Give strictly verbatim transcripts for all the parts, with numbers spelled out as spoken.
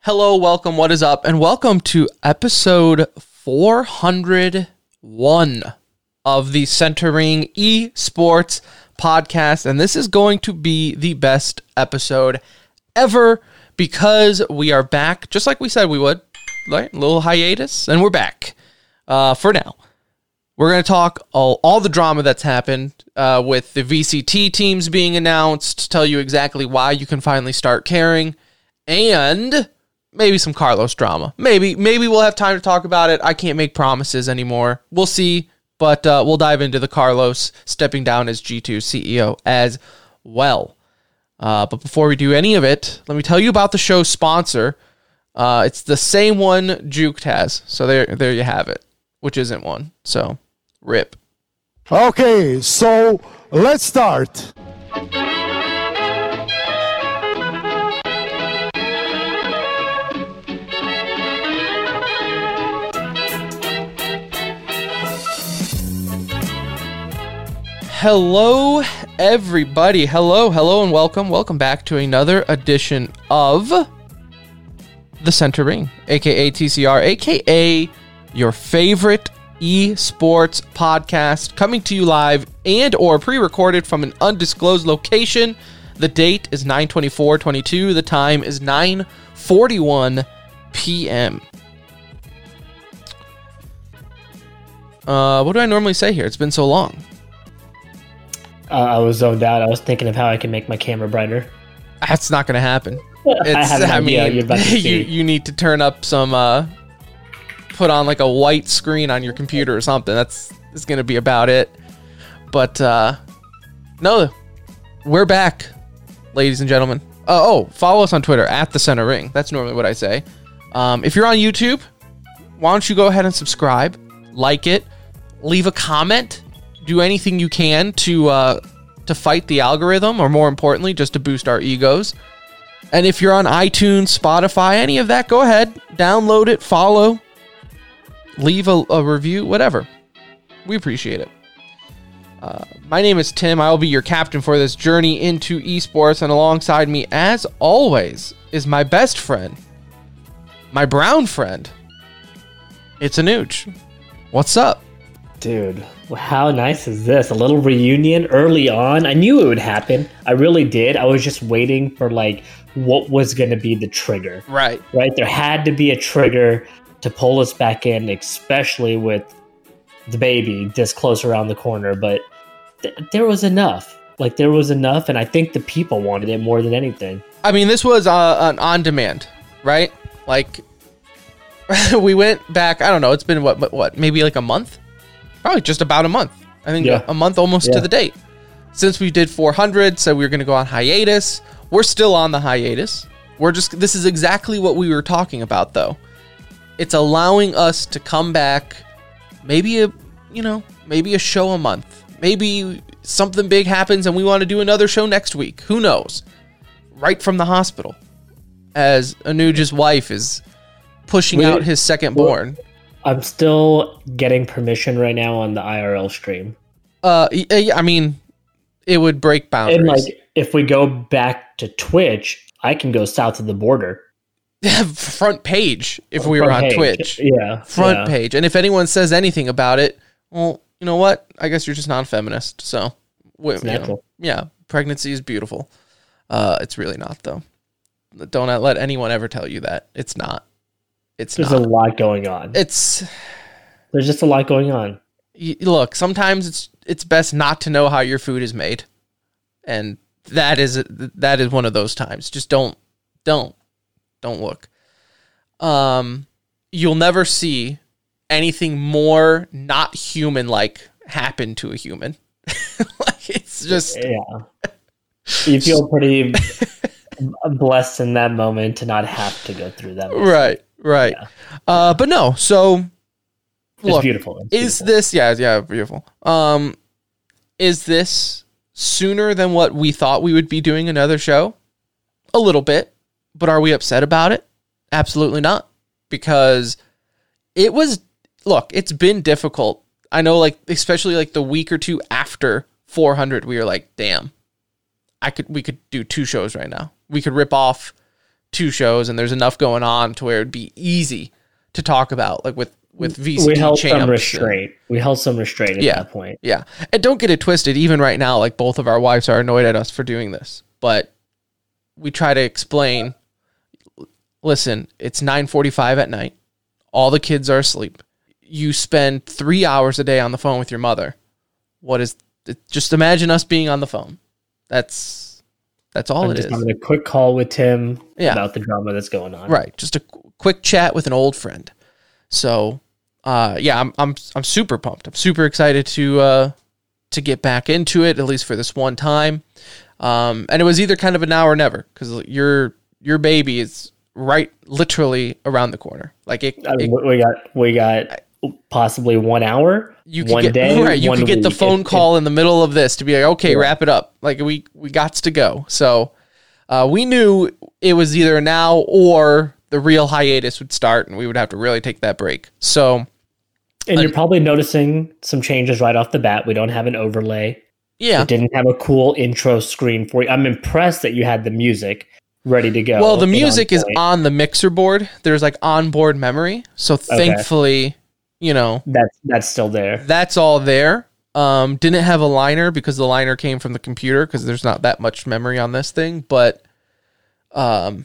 Hello, welcome, what is up, and welcome to episode four hundred one of the Centering Esports podcast, and this is going to be the best episode ever because we are back, just like we said we would, right? A little hiatus, and we're back uh, for now. We're going to talk all, all the drama that's happened uh, with the V C T teams being announced, tell you exactly why you can finally start caring, and maybe some Carlos drama. Maybe maybe we'll have time to talk about it. I can't make promises anymore. We'll see, but uh, we'll dive into the Carlos stepping down as G two C E O as well. Uh, but before we do any of it, let me tell you about the show's sponsor. Uh, it's the same one Juked has. So there, there you have it, which isn't one. So, rip. Okay, so let's start. Hello, everybody. Hello, hello, and welcome. Welcome back to another edition of The Centering, aka T C R, aka your favorite esports podcast, coming to you live and or pre-recorded from an undisclosed location. The date is nine twenty-four twenty-two. The time is nine forty-one p.m. Uh, what do I normally say here? It's been so long. Uh, I was zoned out. I was thinking of how I can make my camera brighter. That's not going to happen. I have an I idea mean, you're about to see. you, you need to turn up some, uh, put on like a white screen on your computer or something. That's, that's going to be about it. But, uh, no, we're back, ladies and gentlemen. Uh, oh, follow us on Twitter, at The Center Ring. That's normally what I say. Um, if you're on YouTube, why don't you go ahead and subscribe, like it, leave a comment, do anything you can to uh, to fight the algorithm, or more importantly, just to boost our egos. And if you're on iTunes, Spotify, any of that, go ahead, download it, follow, leave a, a review, whatever. We appreciate it. Uh, my name is Tim. I will be your captain for this journey into esports, and alongside me, as always, is my best friend, my brown friend. It's Anuj. What's up? Dude, how nice is this? A little reunion early on. I knew it would happen. I really did. I was just waiting for like what was going to be the trigger. Right. Right? There had to be a trigger to pull us back in, especially with the baby this close around the corner. But th- there was enough. Like there was enough, and I think the people wanted it more than anything. I mean, this was uh, an on-demand, right? Like, we went back, I don't know, it's been what, what, maybe like a month? Probably just about a month. I think yeah. a month almost yeah. to the date. Since we did four hundred, so we were going to go on hiatus. We're still on the hiatus. We're just, this is exactly what we were talking about, though. It's allowing us to come back, maybe a, you know, maybe a show a month. Maybe something big happens and we want to do another show next week. Who knows? Right from the hospital. As Anuj's wife is pushing we, out his second born. I'm still getting permission right now on the I R L stream. Uh, I mean, it would break boundaries. And like, if we go back to Twitch, I can go south of the border. Front page, if we Front were on page. Twitch. Yeah. Front yeah. page. And if anyone says anything about it, well, you know what? I guess you're just non-feminist. So, it's you natural. Know, yeah, pregnancy is beautiful. Uh, it's really not, though. Don't let anyone ever tell you that. It's not. It's There's not. a lot going on. It's There's just a lot going on. Y- look, sometimes it's it's best not to know how your food is made, and that is that is one of those times. Just don't don't don't look. Um, you'll never see anything more not human like happen to a human. Like it's just yeah. You feel pretty blessed in that moment to not have to go through that. Right. Right. Yeah. Uh, but no, so look, it's beautiful. It's is beautiful. this, yeah, yeah, beautiful. Um, is this sooner than what we thought we would be doing another show? A little bit, but are we upset about it? Absolutely not. Because it was, look, it's been difficult. I know, like, especially like the week or two after four hundred, we were like, damn, I could, we could do two shows right now. We could rip off two shows, and there's enough going on to where it'd be easy to talk about, like with with V C T we held champs. some restraint. We held some restraint at Yeah. that point. Yeah. And don't get it twisted. Even right now, like both of our wives are annoyed at us for doing this, but we try to explain, listen, it's nine forty-five at night. All the kids are asleep. You spend three hours a day on the phone with your mother. What is, just imagine us being on the phone. That's, that's all I'm it just is. having a quick call with Tim Yeah. about the drama that's going on. Right. Just a qu- quick chat with an old friend. So, uh, yeah, I'm I'm I'm super pumped. I'm super excited to uh, to get back into it, at least for this one time. Um, and it was either kind of a now or never, because your your baby is right, literally around the corner. Like it, I mean, it we got we got possibly one hour, you could one get day, right. You one could get the week. phone It- call in the middle of this to be like, okay, Yeah. wrap it up. Like we we gots to go. So uh, we knew it was either now or the real hiatus would start, and we would have to really take that break. So. And you're probably noticing some changes right off the bat. We don't have an overlay. Yeah. It didn't have a cool intro screen for you. I'm impressed that you had the music ready to go. Well, the and on music is point. on the mixer board. There's like onboard memory. So thankfully, you know, That's that's still there. that's all there. Um, didn't have a liner because the liner came from the computer because there's not that much memory on this thing. But um,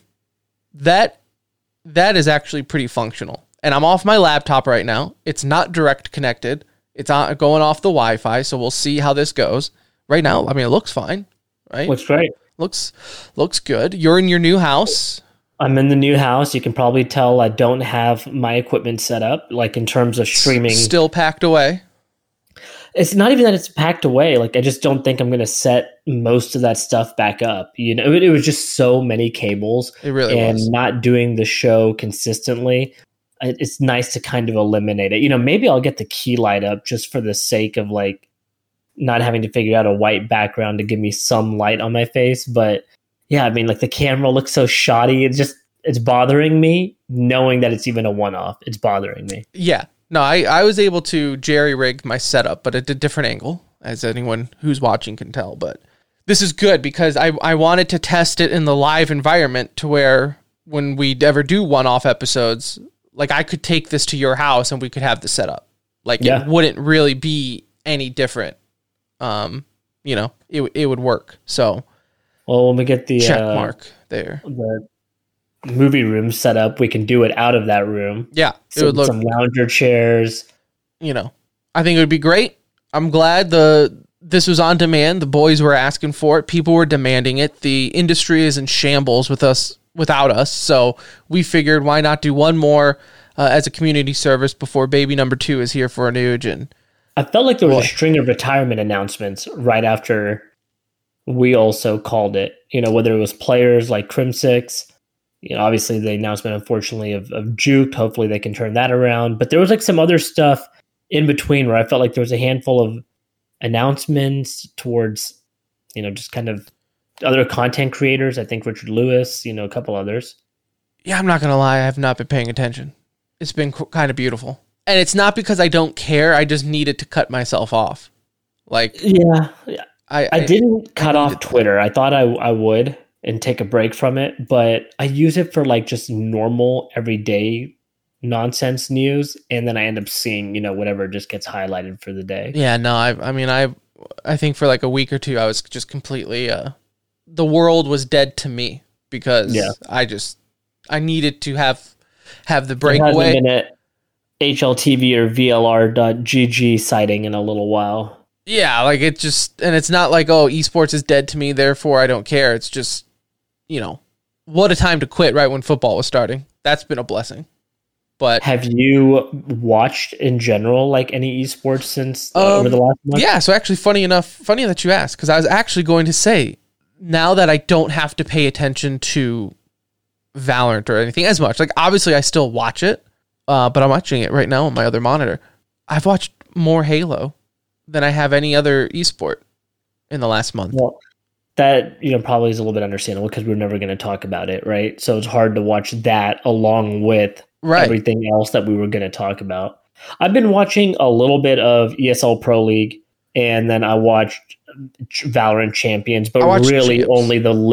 that that is actually pretty functional. And I'm off my laptop right now. It's not direct connected. It's on, going off the Wi-Fi, so we'll see how this goes. Right now, I mean, it looks fine, right? Looks great. Looks looks good. You're in your new house. I'm in the new house. You can probably tell I don't have my equipment set up, like in terms of streaming. Still packed away. It's not even that it's packed away. Like I just don't think I'm going to set most of that stuff back up. You know, it, it was just so many cables, It really and was. not doing the show consistently. it- It's nice to kind of eliminate it. You know, maybe I'll get the key light up just for the sake of like not having to figure out a white background to give me some light on my face. But yeah, I mean, like the camera looks so shoddy. It's just it's bothering me knowing that it's even a one-off. It's bothering me. Yeah. No, I, I was able to jerry rig my setup, but at a different angle, as anyone who's watching can tell. But this is good because I, I wanted to test it in the live environment to where when we ever do one-off episodes, like I could take this to your house and we could have the setup. Like Yeah. it wouldn't really be any different. Um, you know, it it would work. So Well, when we get the check uh, mark there. the movie room set up, we can do it out of that room. Yeah, it Some, would look. some lounger chairs. You know, I think it would be great. I'm glad the this was on demand. The boys were asking for it. People were demanding it. The industry is in shambles with us without us. So we figured why not do one more uh, as a community service before baby number two is here for a Nuge. And I felt like there was Boy. a string of retirement announcements right after we also called it. You know, whether it was players like Crim Six, you know, obviously the announcement, unfortunately, of, of Juked. Hopefully they can turn that around. But there was like some other stuff in between where I felt like there was a handful of announcements towards, you know, just kind of other content creators. I think Richard Lewis, you know, a couple others. yeah, I'm not going to lie. I have not been paying attention. It's been qu- kind of beautiful. And it's not because I don't care. I just needed to cut myself off. Like, Yeah. I, I didn't cut I off needed that. Twitter. I thought I, I would and take a break from it, but I use it for like just normal everyday nonsense news, and then I end up seeing, you know, whatever just gets highlighted for the day. Yeah, no, I I mean I I think for like a week or two I was just completely uh the world was dead to me because Yeah. I just I needed to have have the There hasn't breakaway. been a H L T V or V L R dot G G sighting in a little while. Yeah, like it just and it's not like, oh, esports is dead to me, therefore I don't care. It's just, you know, what a time to quit right when football was starting. That's been a blessing. But Have you watched in general like any esports since uh, over Um, the last month? yeah, so actually funny enough, funny that you asked, because I was actually going to say, now that I don't have to pay attention to Valorant or anything as much, like obviously I still watch it, uh, but I'm watching it right now on my other monitor. I've watched more Halo than I have any other esport in the last month. Well, that, you know, probably is a little bit understandable because we're never going to talk about it, right? So it's hard to watch that along with Right. everything else that we were going to talk about. I've been watching a little bit of E S L Pro League, and then I watched Valorant Champions, but I watched really Champs. only the late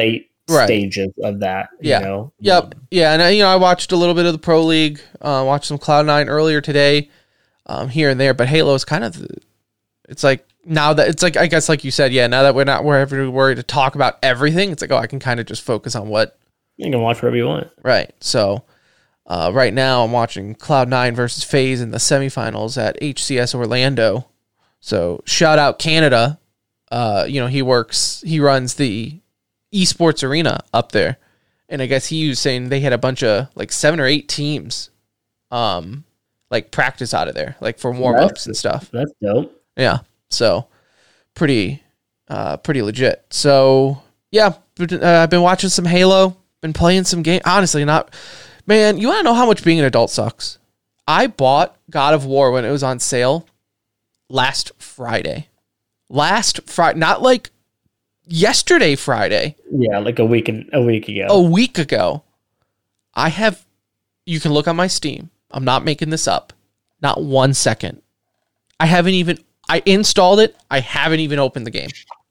right. stages of that. Yeah. You know? Yep. Yeah. And, uh, you know, I watched a little bit of the Pro League, uh, watched some Cloud nine earlier today, um, here and there. But Halo is kind of, the, it's like now that it's like, I guess, like you said, yeah, now that we're not, we're ever worried to talk about everything, it's like, oh, I can kind of just focus on what. You can watch wherever you want. Right. So, uh, right now I'm watching Cloud nine versus FaZe in the semifinals at H C S Orlando. So, shout out Canada. Uh, you know, he works, he runs the esports arena up there. And I guess he was saying they had a bunch of like seven or eight teams, um, like practice out of there, like for warm ups and stuff. That's dope. Yeah. So pretty, uh, pretty legit. So yeah, uh, I've been watching some Halo, been playing some game. Honestly, not, man, you want to know how much being an adult sucks? I bought God of War when it was on sale last Friday. Last Friday, not like yesterday Friday. Yeah, like a week and a week ago. A week ago. I have, you can look on my Steam. I'm not making this up. Not one second. I haven't even, I installed it. I haven't even opened the game.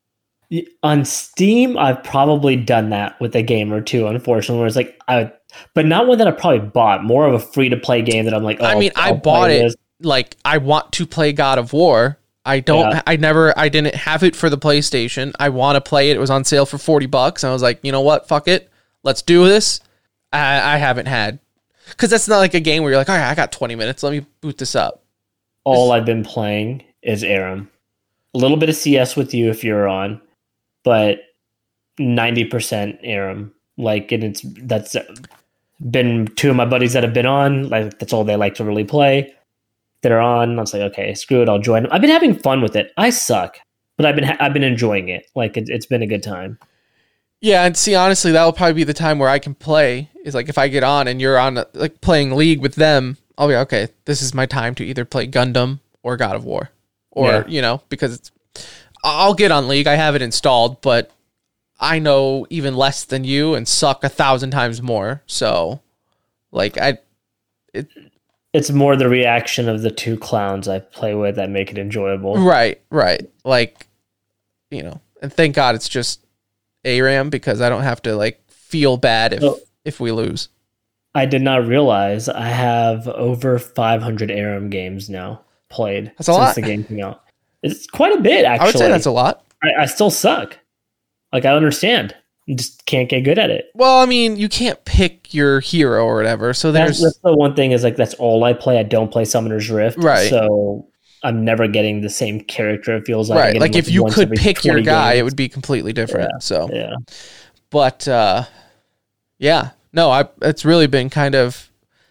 On Steam, I've probably done that with a game or two, unfortunately, where it's like, I, but not one that I probably bought. More of a free to play game that I'm like, oh, I mean, I'll I bought it this. like I want to play God of War. I don't, Yeah. I never, I didn't have it for the PlayStation. I want to play it. It was on sale for forty bucks. And I was like, you know what? Fuck it. Let's do this. I, I haven't had, because that's not like a game where you're like, all right, I got twenty minutes. Let me boot this up. All I've been playing is Aram. A little bit of C S with you if you're on, but ninety percent Aram. Like, and it's, that's been two of my buddies that have been on. Like, that's all they like to really play. That are on. I was like, okay, screw it, I'll join them. I've been having fun with it. I suck, but I've been ha- I've been enjoying it. Like it, it's been a good time. Yeah, and see, honestly, that will probably be the time where I can play. Is like if I get on and you're on like playing League with them, I'll be okay. This is my time to either play Gundam or God of War, or Yeah. you know, because it's. I'll get on League. I have it installed, but I know even less than you and suck a thousand times more. So, like I, it. It's more the reaction of the two clowns I play with that make it enjoyable. Right, right. Like, you know, and thank God it's just ARAM because I don't have to like feel bad if Oh. if we lose. I did not realize I have over five hundred Aram games now played That's a since lot. the game came out. It's quite a bit, actually. I would say that's a lot. I, I still suck. Like, I understand. I just can't get good at it. Well, I mean, you can't pick your hero or whatever. So That's, there's that's the one thing is like that's all I play. I don't play Summoner's Rift, Right. So I'm never getting the same character. It feels like I'm right. getting, Like if you once could every pick your twenty guy, it games. would be completely different. Yeah. So, Yeah, but uh, yeah, no, I it's really been kind of.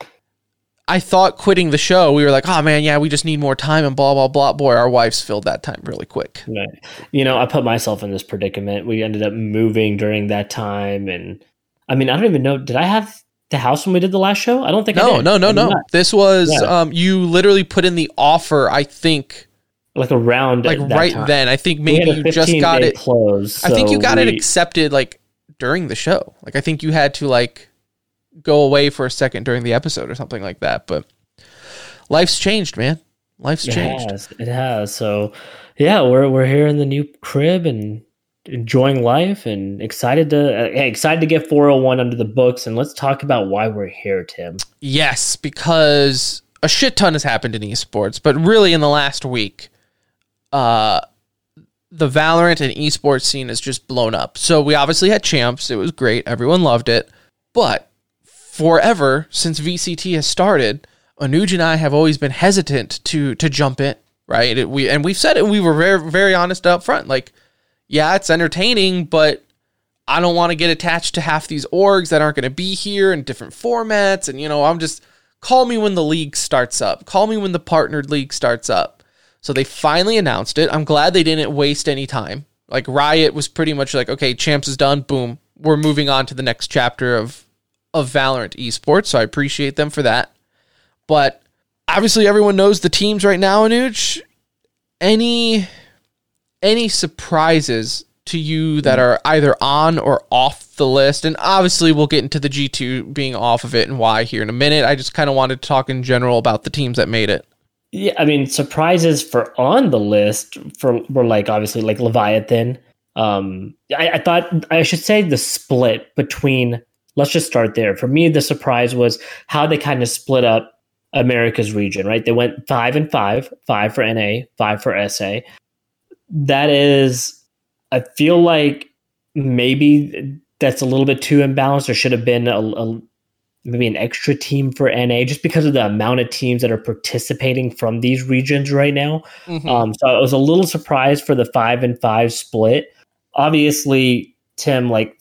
I thought quitting the show, we were like, oh man, yeah, we just need more time and blah blah blah. Boy, our wives filled that time really quick. right. You know, I put myself in this predicament. We ended up moving during that time, and I mean, I don't even know. Did I have the house when we did the last show? I don't think. I No, did. no, no, I did no. not. This was Yeah. um, you literally put in the offer. I think Like around like that right time. then. I think We maybe had a you just got fifteen day it. close. I think you so got it we- accepted like during the show. Like I think you had to like go away for a second during the episode or something like that. But life's changed, man. Life's It changed. has. It has. So yeah, we're we're here in the new crib and enjoying life and excited to uh, hey, excited to get four oh one under the books, and let's talk about why we're here, Tim. Yes, because a shit ton has happened in esports, but really in the last week, uh, the Valorant and esports scene has just blown up. So we obviously had champs. It was great. Everyone loved it. But forever since V C T has started, Anuj and I have always been hesitant to to jump in, right? It, we and we've said it. We were very very honest up front. Like, yeah, it's entertaining, but I don't want to get attached to half these orgs that aren't going to be here in different formats. And you know, I'm just call me when the league starts up. Call me when the partnered league starts up. So they finally announced it. I'm glad they didn't waste any time. Like Riot was pretty much like, okay, champs is done. Boom, we're moving on to the next chapter of of Valorant esports. So I appreciate them for that. But obviously everyone knows the teams right now, Anuj. Any any surprises to you that are either on or off the list? And obviously we'll get into the G two being off of it and why here in a minute. I just kind of wanted to talk in general about the teams that made it. Yeah, I mean, surprises for on the list for were like obviously like Leviathan. Um, I, I thought I should say the split between. Let's just start there. For me, the surprise was how they kind of split up America's region. Right, they went five and five, five for N A, five for S A. That is, I feel like maybe that's a little bit too imbalanced. There should have been a, a maybe an extra team for N A just because of the amount of teams that are participating from these regions right now. Mm-hmm. Um, so I was a little surprised for the five and five split. Obviously, Tim, like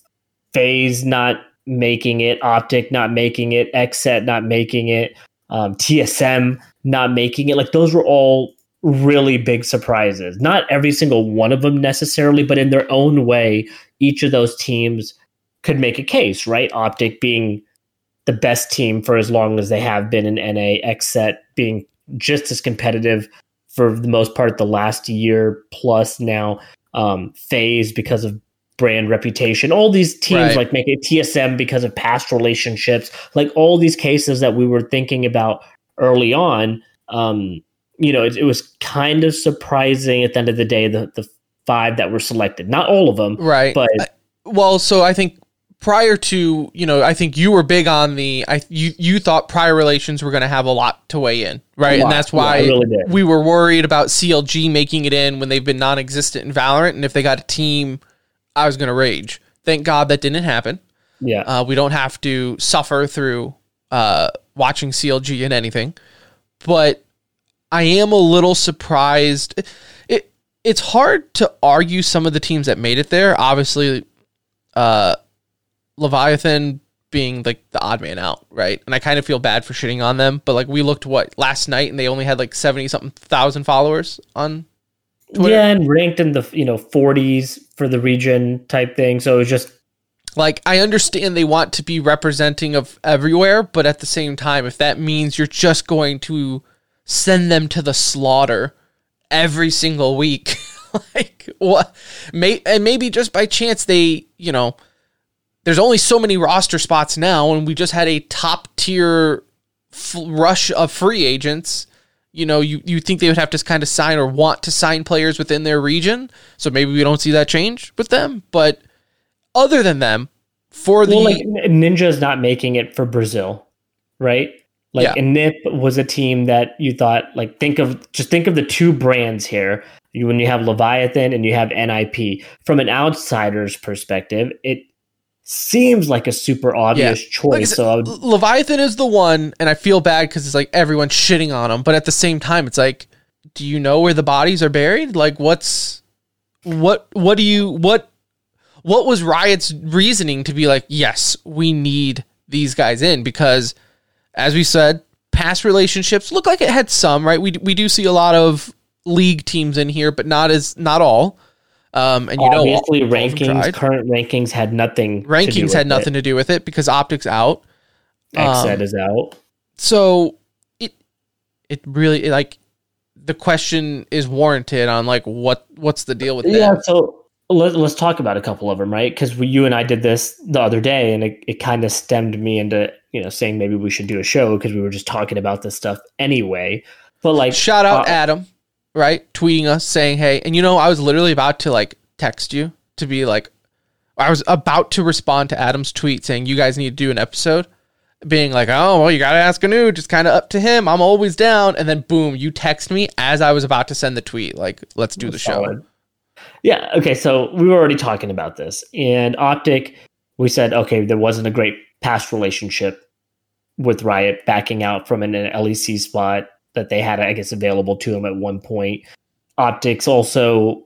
FaZe not making it, Optic not making it, Xset not making it, um, T S M not making it. Like those were all really big surprises. Not every single one of them necessarily, but in their own way, each of those teams could make a case, right? Optic being the best team for as long as they have been in N A, Xset being just as competitive for the most part the last year plus now, um, FaZe because of brand reputation, all these teams right. like make it T S M because of past relationships, like all these cases that we were thinking about early on. Um, you know, it, it was kind of surprising at the end of the day, the, the five that were selected, not all of them, right? But I, well, so I think prior to, you know, I think you were big on the, I you, you thought prior relations were going to have a lot to weigh in, right? And that's why yeah, really we were worried about C L G making it in when they've been non-existent in Valorant. And if they got a team, I was going to rage. Thank God that didn't happen. Yeah. Uh, we don't have to suffer through uh, watching C L G in anything. But I am a little surprised. It, it It's hard to argue some of the teams that made it there. Obviously, uh, Leviathan being like the odd man out, right? And I kind of feel bad for shitting on them, but like we looked what last night and they only had like seventy something thousand followers on Twitter. Yeah, and ranked in the, you know, forties for the region type thing. So it was just like, I understand they want to be representing of everywhere, but at the same time, if that means you're just going to send them to the slaughter every single week, like what? May and maybe just by chance they, you know. There's only so many roster spots now, and we just had a top tier f- rush of free agents. You know, you, you think they would have to kind of sign or want to sign players within their region. So maybe we don't see that change with them. But other than them, for the... Well, like Ninja is not making it for Brazil, right? Like, yeah. And N I P was a team that you thought, like, think of, just think of the two brands here. You, when you have Leviathan and you have N I P. From an outsider's perspective, it seems like a super obvious yeah. choice. Like, so I would... Leviathan is the one, and I feel bad because it's like everyone's shitting on them, but at the same time, it's like, do you know where the bodies are buried? Like, what's what? What do you what? What was Riot's reasoning to be like, yes, we need these guys in? Because, as we said, past relationships look like it had some, right? We we do see a lot of league teams in here, but not as not all. Um, and you Obviously, know, rankings, current rankings had nothing. Rankings to do with had nothing it. to do with it because Optic's out. Xset um, is out. So it it really like the question is warranted on like what what's the deal with that? Yeah. So let, let's talk about a couple of them, right? Because you and I did this the other day, and it, it kind of stemmed me into you know saying maybe we should do a show because we were just talking about this stuff anyway. But like, shout out uh, Adam. Right, tweeting us saying, "Hey," and you know, I was literally about to like text you to be like, I was about to respond to Adam's tweet saying, "You guys need to do an episode," being like, "Oh, well, you gotta ask Anu. Just kind of up to him. I'm always down." And then boom, you text me as I was about to send the tweet, like, "Let's do the solid. show." Yeah. Okay. So we were already talking about this, and Optic. We said, okay, there wasn't a great past relationship with Riot backing out from an L E C spot that they had, I guess, available to them at one point. Optics also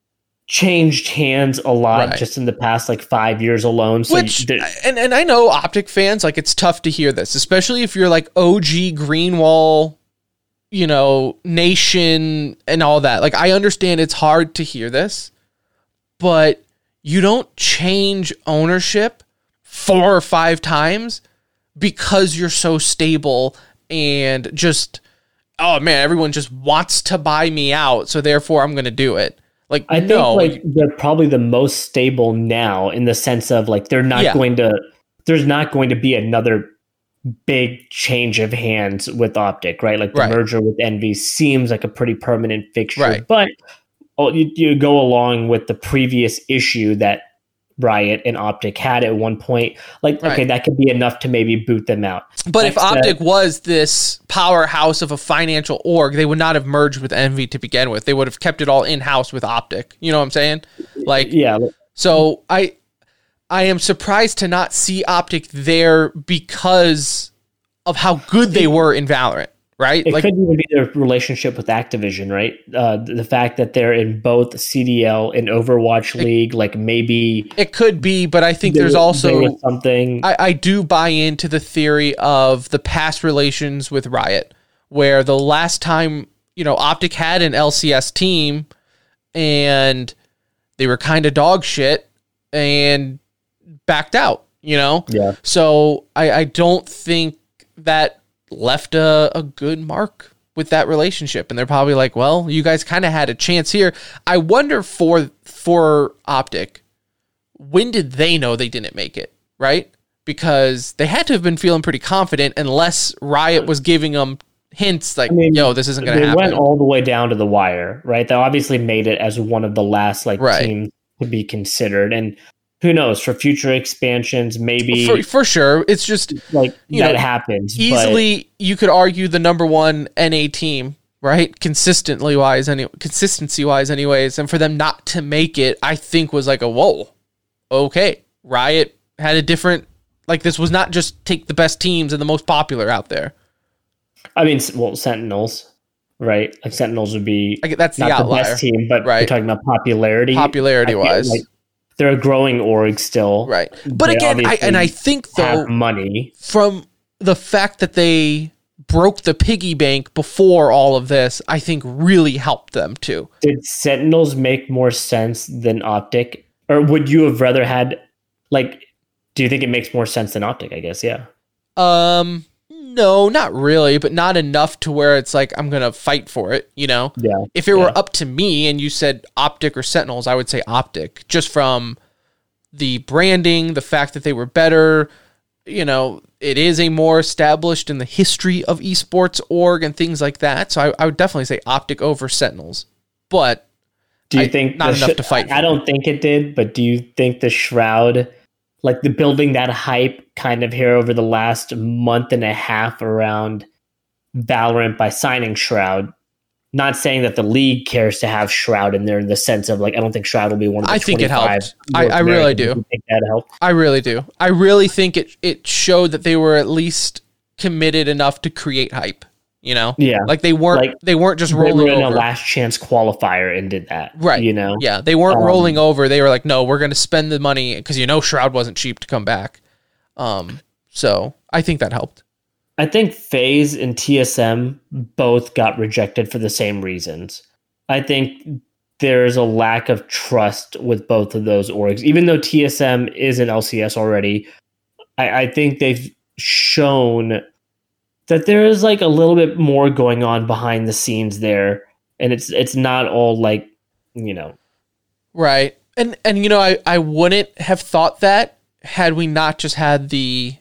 changed hands a lot right. just in the past like five years alone. So Which, and, and I know Optic fans, like it's tough to hear this, especially if you're like O G Greenwall, you know, Nation and all that. Like I understand it's hard to hear this, but you don't change ownership four or five times because you're so stable and just... oh man, everyone just wants to buy me out, so therefore I'm going to do it. Like I no. think like they're probably the most stable now in the sense of like they're not yeah. going to there's not going to be another big change of hands with Optic, right? Like the right. merger with Envy seems like a pretty permanent fixture. Right. But oh, you, you go along with the previous issue that Riot and Optic had at one point. Like, Right. okay, that could be enough to maybe boot them out. But if Except- Optic was this powerhouse of a financial org, they would not have merged with Envy to begin with. They would have kept it all in-house with Optic. You know what I'm saying? Like, yeah, so I I am surprised to not see Optic there because of how good they were in Valorant, right? it Like, could even be their relationship with Activision, right? Uh, the fact that they're in both C D L and Overwatch League, like maybe it could be, but I think there- there's there also was something. I, I do buy into the theory of the past relations with Riot, where the last time, you know, Optic had an L C S team and they were kind of dog shit and backed out, you know? Yeah. So I, I don't think that left a, a good mark with that relationship. And they're probably like, well, you guys kind of had a chance here. I wonder for for Optic, when did they know they didn't make it, right? Because they had to have been feeling pretty confident unless Riot was giving them hints like, I mean, yo, this isn't going to They happen. went all the way down to the wire, right? They obviously made it as one of the last like Right. teams to be considered, and who knows for future expansions, maybe for, for sure. It's just like you that know, happens. but easily you could argue the number one N A team, right? Consistently wise, any consistency wise, anyways. And for them not to make it, I think was like a whoa, okay. Riot had a different, like, this was not just take the best teams and the most popular out there. I mean, well, Sentinels, right? Like Sentinels would be Like, that's the not the outlier, best team, but right? we're talking about popularity. Popularity I feel wise, like they're a growing org still, right? But They again, I, obviously and I think though, have money. from the fact that they broke the piggy bank before all of this, I think really helped them too. Did Sentinels make more sense than Optic, or would you have rather had like? Do you think it makes more sense than Optic? I guess, yeah. Um, no, not really, but not enough to where it's like I'm gonna fight for it. You know, Yeah. if it yeah. were up to me and you said Optic or Sentinels, I would say Optic, just from the branding, the fact that they were better. You know, it is a more established in the history of esports org and things like that. So I, I would definitely say Optic over Sentinels. But Do you I- think not the enough sh- to fight I for. don't think it did, but do you think the Shroud, like the building that hype kind of here over the last month and a half around Valorant by signing Shroud? Not saying that the league cares to have Shroud in there in the sense of like I don't think Shroud will be one of the I think it twenty-five helped. I- North I really Americans. do. You think that helped? I really do. I really think it it showed that they were at least committed enough to create hype. You know, Yeah. like they weren't Like, they weren't just They rolling were in a over. last chance qualifier and did that. Right. You know? Yeah, they weren't Um, rolling over. They were like, no, we're going to spend the money because you know Shroud wasn't cheap to come back. Um, so I think that helped. I think FaZe and T S M both got rejected for the same reasons. I think there's a lack of trust with both of those orgs. Even though T S M is in L C S already, I, I think they've shown that there is like a little bit more going on behind the scenes there. And it's it's not all like, you know. Right. And and you know, I, I wouldn't have thought that had we not just had the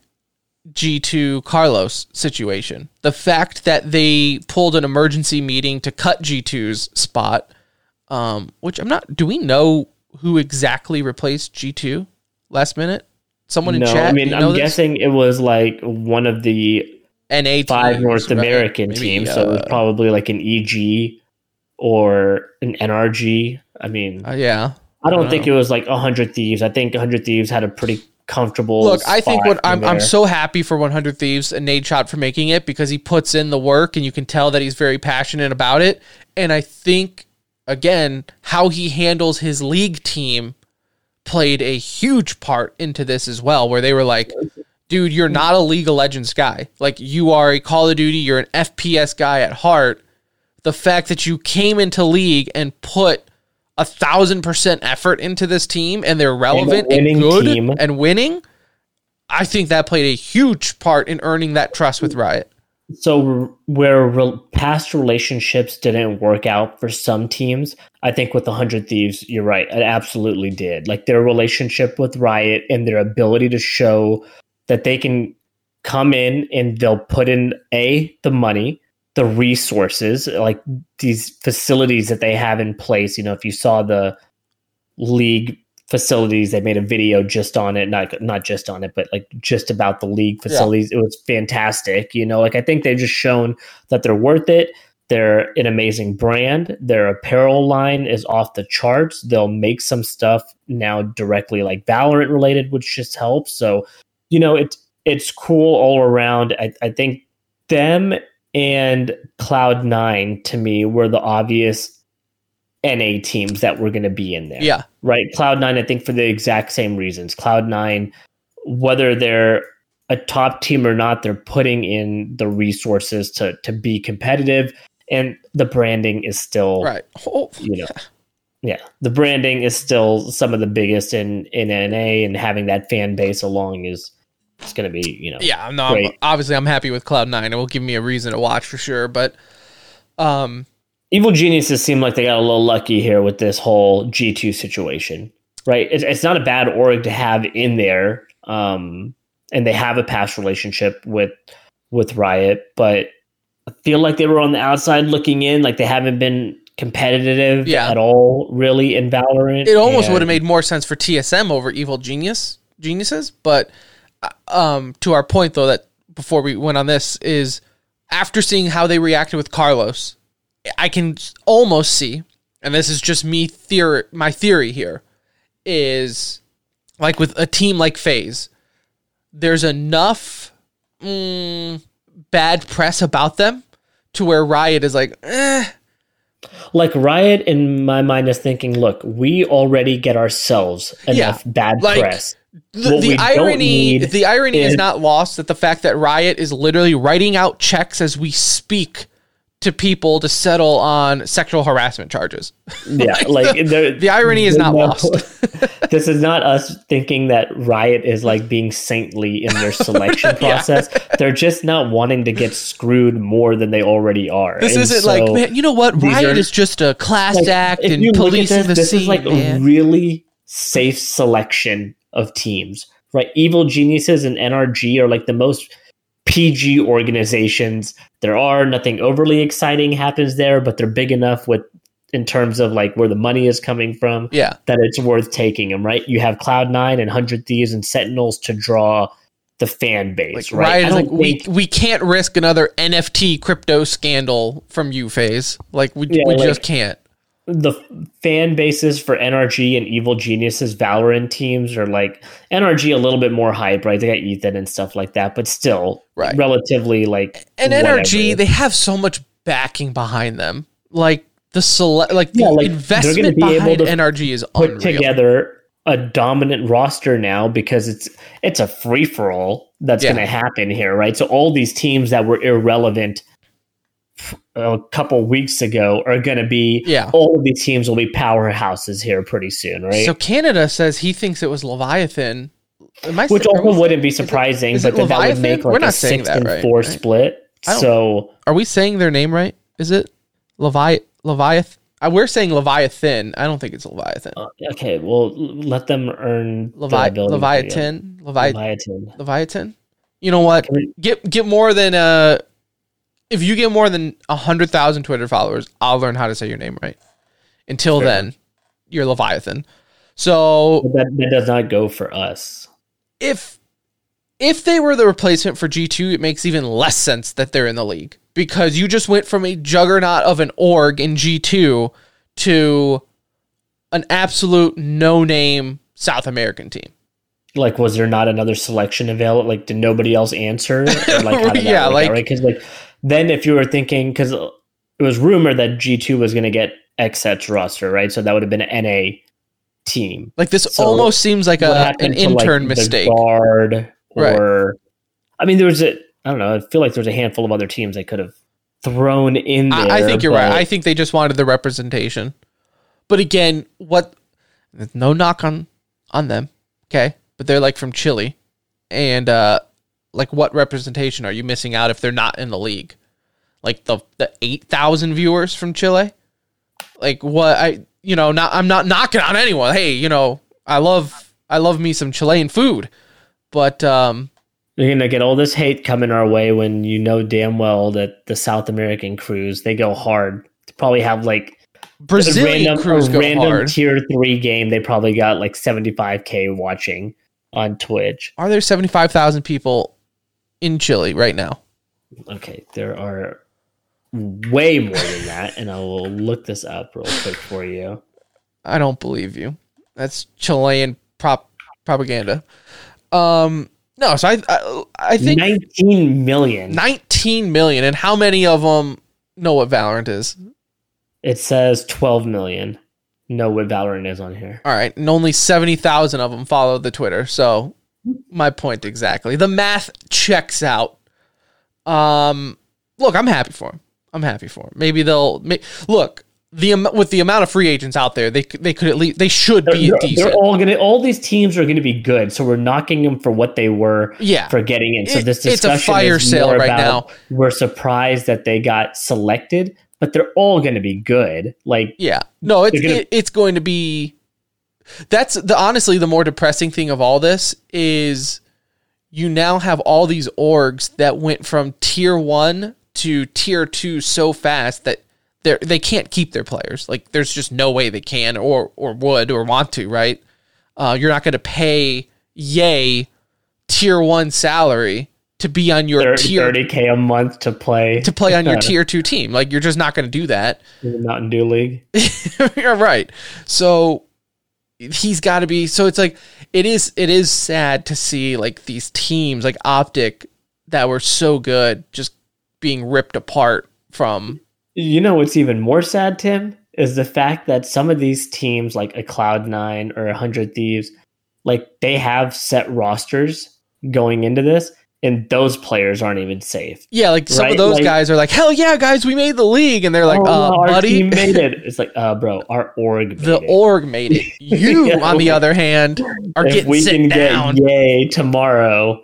G two Carlos situation. The fact that they pulled an emergency meeting to cut G two's spot, um, which I'm not, do we know who exactly replaced G two last minute? Someone in No, chat? I mean, Do you know I'm this? guessing it was like one of the N A five teams, North right? American Maybe, teams, so it was uh, probably like an E G or an N R G. I mean, uh, yeah. I don't I think know. it was like one hundred Thieves. I think one hundred Thieves had a pretty comfortable. Look, I think spot what I'm in I'm there. so happy for one hundred Thieves and Nadeshot for making it because he puts in the work and you can tell that he's very passionate about it. And I think again how he handles his league team played a huge part into this as well, where they were like, dude, you're not a League of Legends guy. Like, you are a Call of Duty, you're an F P S guy at heart. The fact that you came into League and put a thousand percent effort into this team and they're relevant and, winning good team. and winning, I think that played a huge part in earning that trust with Riot. So where re- past relationships didn't work out for some teams, I think with one hundred Thieves, you're right. It absolutely did. Like their relationship with Riot and their ability to show that they can come in and they'll put in A, the money, the resources, like these facilities that they have in place. You know, if you saw the league facilities, they made a video just on it, not not just on it, but like just about the league facilities. Yeah. It was fantastic. You know, like I think they've just shown that they're worth it. They're an amazing brand. Their apparel line is off the charts. They'll make some stuff now directly like Valorant related, which just helps. So, you know, it's it's cool all around. I, I think them and Cloud nine to me were the obvious N A teams that were going to be in there. Yeah. Right. Cloud nine, I think for the exact same reasons. Cloud nine, whether they're a top team or not, they're putting in the resources to to be competitive. And the branding is still, right. Oh. you know, yeah, the branding is still some of the biggest in, in N A, and having that fan base along is it's going to be, you know, yeah, no, I'm, obviously I'm happy with Cloud nine. It will give me a reason to watch for sure. But, um, Evil Geniuses seem like they got a little lucky here with this whole G two situation, right? It's, it's not a bad org to have in there, um, and they have a past relationship with with Riot, but I feel like they were on the outside looking in, like they haven't been competitive yeah. at all, really, in Valorant. It almost and, would have made more sense for T S M over Evil Genius Geniuses, but um, to our point, though, that before we went on this, is after seeing how they reacted with Carlos, I can almost see, and this is just me theory, my theory here, is like with a team like FaZe, there's enough mm, bad press about them to where Riot is like, eh. Like Riot, in my mind, is thinking, look, we already get ourselves enough yeah, bad like, press. The, the irony, the irony is, is not lost at the fact that Riot is literally writing out checks as we speak to people to settle on sexual harassment charges. Yeah, like, like the, the irony is not no, lost. This is not us thinking that Riot is like being saintly in their selection process. Yeah. They're just not wanting to get screwed more than they already are. This and isn't so like, man, you know what? Riot are, is just a class like, act and policing this, the this scene. This is like man. a really safe selection of teams, right? Evil Geniuses and N R G are like the most P G organizations there are. Nothing overly exciting happens there, but they're big enough with in terms of like where the money is coming from, yeah, that it's worth taking them, right? You have Cloud nine and one hundred Thieves and Sentinels to draw the fan base, like, right? Riot is like, think, we we can't risk another N F T crypto scandal from you, FaZe. Like we, yeah, we like, just can't. The fan bases for N R G and Evil Geniuses Valorant teams are like N R G a little bit more hype, right? They got Ethan and stuff like that, but still right. relatively like and whatever. N R G, they have so much backing behind them. Like the select, like the yeah, like investment be behind N R G is put unreal. Together a dominant roster now because it's it's a free for all that's yeah. going to happen here, right? So all these teams that were irrelevant a couple weeks ago are going to be, yeah. all of these teams will be powerhouses here pretty soon, right? So Canada says he thinks it was Leviathan. Which saying, also wouldn't be surprising, is it, is but then that would make like We're not a saying six that, and right? four right? split. So are we saying their name right? Is it Levi Leviathan? Uh, we're saying Leviathan. I don't think it's Leviathan. Uh, okay, well, let them earn Levi- Leviathan. Levi- Leviathan. Leviathan. You know what? We- get get more than uh if you get more than a hundred thousand Twitter followers, I'll learn how to say your name right. Until sure. then, you're Leviathan. So that, that does not go for us. If if they were the replacement for G two, it makes even less sense that they're in the league. Because you just went from a juggernaut of an org in G two to an absolute no-name South American team. Like, was there not another selection available? Like, did nobody else answer? Or like, how did yeah, that work like, out, right? Because like, then if you were thinking, because it was rumored that G two was going to get X Set's roster, right? So that would have been an N A team. Like, this so almost seems like a an to, intern like, mistake. The guard or, right. I mean, there was a, I don't know, I feel like there's a handful of other teams they could have thrown in there. I, I think you're but... right. I think they just wanted the representation. But again, what, no knock on, on them, okay? But they're like from Chile. And, uh, like, what representation are you missing out if they're not in the league? Like the the eight thousand viewers from Chile? Like, what, I, you know, not, I'm not knocking on anyone. Hey, you know, I love, I love me some Chilean food. But, um, You're going to get all this hate coming our way when you know damn well that the South American crews, they go hard. They probably have like Brazilian random, crews go random hard. tier three game. They probably got like seventy-five K watching on Twitch. Are there seventy-five thousand people in Chile right now? Okay, there are way more than that, and I will look this up real quick for you. I don't believe you. That's Chilean prop propaganda. Um, no, so I, I I think nineteen million. nineteen million, and how many of them know what Valorant is? It says twelve million. Know what Valorant is on here. All right, and only seventy thousand of them follow the Twitter. So my point exactly. The math checks out. Um, look, I'm happy for him. I'm happy for him. Maybe they'll make, look. The with the amount of free agents out there, they they could at least they should be they're, decent. They're all gonna all these teams are gonna be good, so we're knocking them for what they were. Yeah. For getting in. So It- this discussion it's a fire is sale more right about, now. We're surprised that they got selected, but they're all gonna be good. Like Yeah, no, it's They're gonna- it, it's going to be. That's the honestly the more depressing thing of all this is you now have all these orgs that went from tier one to tier two so fast that they they can't keep their players. Like there's just no way they can or or would or want to. Right? Uh, you're not going to pay Yay tier one salary to be on your tier thirty K a month to play to play on your tier two team. Like you're just not going to do that. in the Mountain Dew League. You're right. So he's got to be. So it's like it is. It is sad to see like these teams like Optic that were so good just being ripped apart from. You know what's even more sad, Tim, is the fact that some of these teams, like a Cloud Nine or a Hundred Thieves, like they have set rosters going into this, and those players aren't even safe. Yeah, like some Right? of those Like- guys are like, hell yeah, guys, we made the league, and they're like, oh, uh, no, our buddy, team made it. It's like, uh, bro, our org made the it. org made it. You, Yeah, on the we- other hand, are if getting we sit can down. get Yay tomorrow,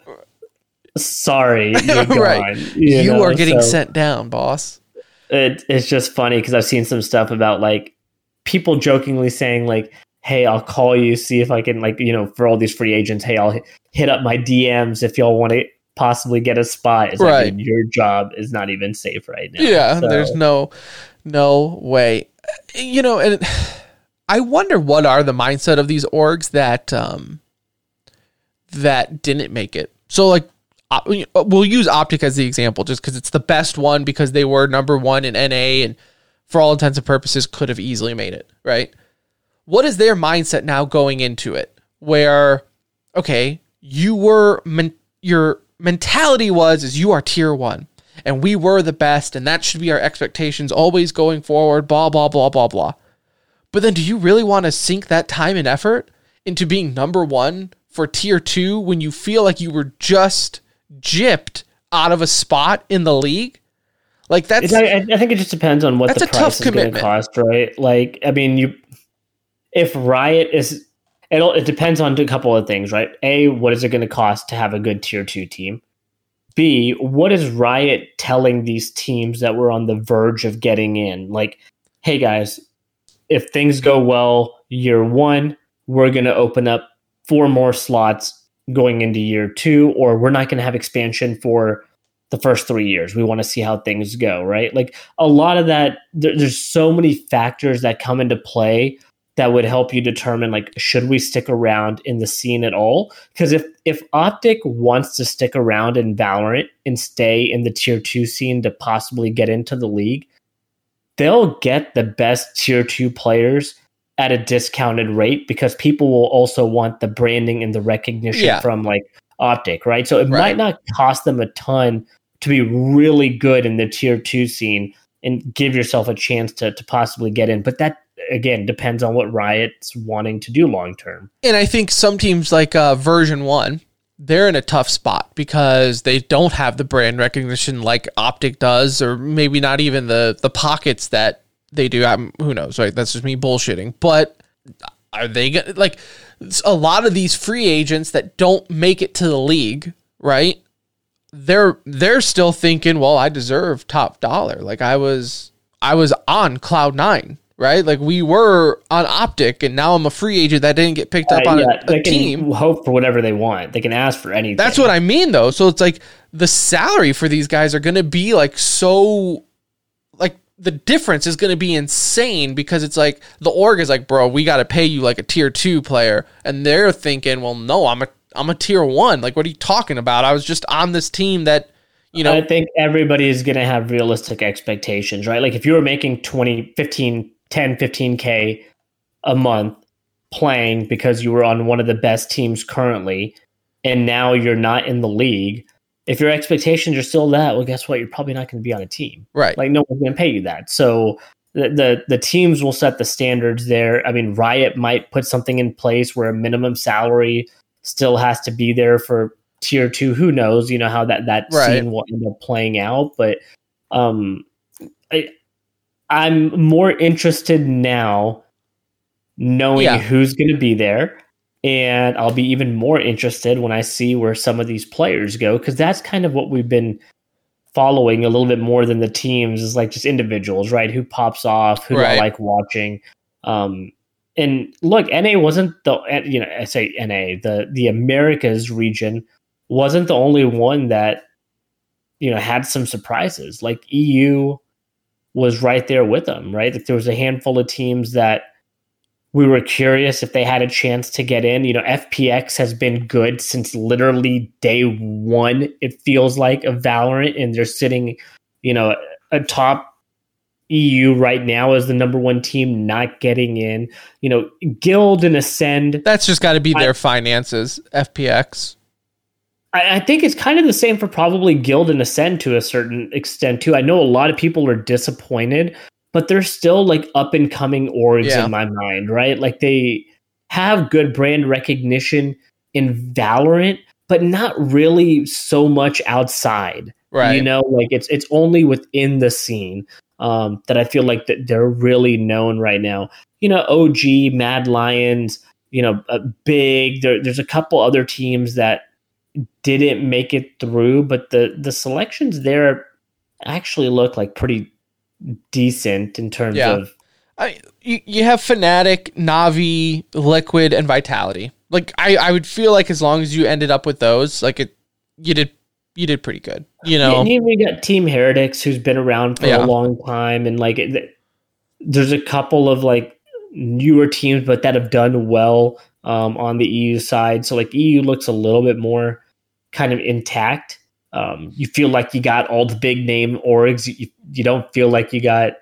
sorry, you're gone. Right. You, You know? are getting So sent down, boss. It, it's just funny because I've seen some stuff about like people jokingly saying like, hey, I'll call you, see if I can like, you know, for all these free agents, hey, I'll hit, hit up my D Ms if y'all want to possibly get a spot. It's Right. like, dude, your job is not even safe right now. Yeah, So, there's no no way. You know, and I wonder what are the mindset of these orgs that um that didn't make it. So like op- we'll use Optic as the example just because it's the best one because they were number one in N A and for all intents and purposes could have easily made it, right? What is their mindset now going into it? Where, okay, you were men- your mentality was is you are tier one and we were the best and that should be our expectations always going forward, blah, blah, blah, blah, blah. But then do you really want to sink that time and effort into being number one for tier two when you feel like you were just gypped out of a spot in the league? Like that's I, I think it just depends on what That's the a tough price is going to commitment. cost, right? Like, I mean, you if Riot is, it it depends on a couple of things, right? A, what is it going to cost to have a good tier two team? B, what is Riot telling these teams that were on the verge of getting in? Like, hey guys, if things go well year one, we're going to open up four more slots going into year two, or we're not going to have expansion for the first three years. We want to see how things go, right? Like a lot of that, there, there's so many factors that come into play that would help you determine, like, should we stick around in the scene at all? Because if if Optic wants to stick around in Valorant and stay in the tier two scene to possibly get into the league, they'll get the best tier two players at a discounted rate because people will also want the branding and the recognition Yeah. from like Optic, right? So it Right. might not cost them a ton to be really good in the tier two scene and give yourself a chance to, to possibly get in. But that, again, depends on what Riot's wanting to do long term. And I think some teams like uh, Version one, they're in a tough spot because they don't have the brand recognition like Optic does, or maybe not even the the pockets that they do. I'm, who knows, right? That's just me bullshitting. But are they gonna, like, a lot of these free agents that don't make it to the league, right? They're they're still thinking, well, I deserve top dollar. Like I was I was on cloud nine, right? Like we were on Optic, and now I'm a free agent that didn't get picked up Uh, on yeah, a, they a can team. hope for whatever they want. They can ask for anything. That's what I mean, though. So it's like the salary for these guys are going to be like so, like the difference is going to be insane because it's like the org is like, bro, we got to pay you like a tier two player, and they're thinking, well, no, I'm a I'm a tier one. Like, what are you talking about? I was just on this team that, you know. I think everybody is going to have realistic expectations, right? Like if you were making twenty, fifteen, ten, fifteen K a month playing because you were on one of the best teams currently, and now you're not in the league, if your expectations are still that, well, guess what? You're probably not going to be on a team. Right. Like no one's going to pay you that. So the, the the teams will set the standards there. I mean, Riot might put something in place where a minimum salary still has to be there for tier two. Who knows, you know, how that, that Right. scene will end up playing out. But um, I, I'm more interested now knowing Yeah. who's going to be there. And I'll be even more interested when I see where some of these players go, because that's kind of what we've been following a little bit more than the teams, is like just individuals, right? Who pops off, who Right. I like watching. Um, and look, N A wasn't the, you know, I say N A, the, the Americas region wasn't the only one that, you know, had some surprises. Like E U was right there with them, right? Like there was a handful of teams that we were curious if they had a chance to get in. You know, F P X has been good since literally day one, it feels like, of Valorant, and they're sitting, you know, atop E U right now as the number one team not getting in. You know, Guild and Ascend, That's just got to be I- their finances, F P X. I, I think it's kind of the same for probably Guild and Ascend to a certain extent too. I know a lot of people are disappointed, but they're still like up and coming orgs Yeah. in my mind, right? Like they have good brand recognition in Valorant, but not really so much outside. Right. You know, like it's it's only within the scene um, that I feel like that they're really known right now. You know, O G, Mad Lions, you know, uh, Big. There, there's a couple other teams that didn't make it through, but the the selections there actually look like pretty decent in terms Yeah. of. I, you, you have Fnatic, Navi, Liquid, and Vitality. Like I, I would feel like as long as you ended up with those, like it, you did, you did pretty good. You know, Yeah, and even we got Team Heretics, who's been around for Yeah. a long time, and like it, there's a couple of like newer teams, but that have done well um, on the E U side. So like E U looks a little bit more kind of intact. Um, you feel like you got all the big name orgs. You, you don't feel like you got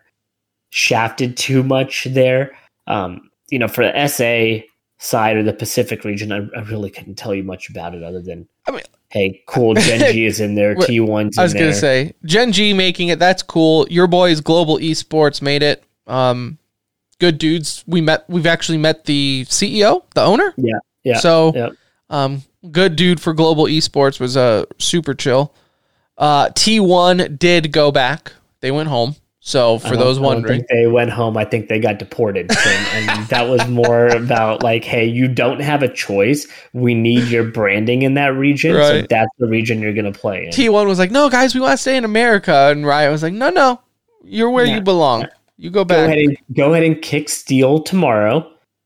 shafted too much there. Um, you know, for the S A side or the Pacific region, I, I really couldn't tell you much about it other than, I mean, hey, cool, Gen G is in there, What- T one's in I was there. gonna say Gen G making it. That's cool. Your boys, Global Esports, made it. Um, good dudes. We met. We've actually met the C E O, the owner. Yeah, yeah. So, yeah. um, good dude for Global Esports. Was a uh, super chill. Uh, T one did go back. They went home. So I for don't- those I don't wondering, think they went home. I think they got deported, Tim, and that was more about like, hey, you don't have a choice. We need your branding in that region, so Right. that's the region you're going to play in. T one was like, "No, guys, we want to stay in America," and Riot was like, "No, no, you're where Yeah. you belong. You go go back." ahead and go ahead and kick Steel tomorrow,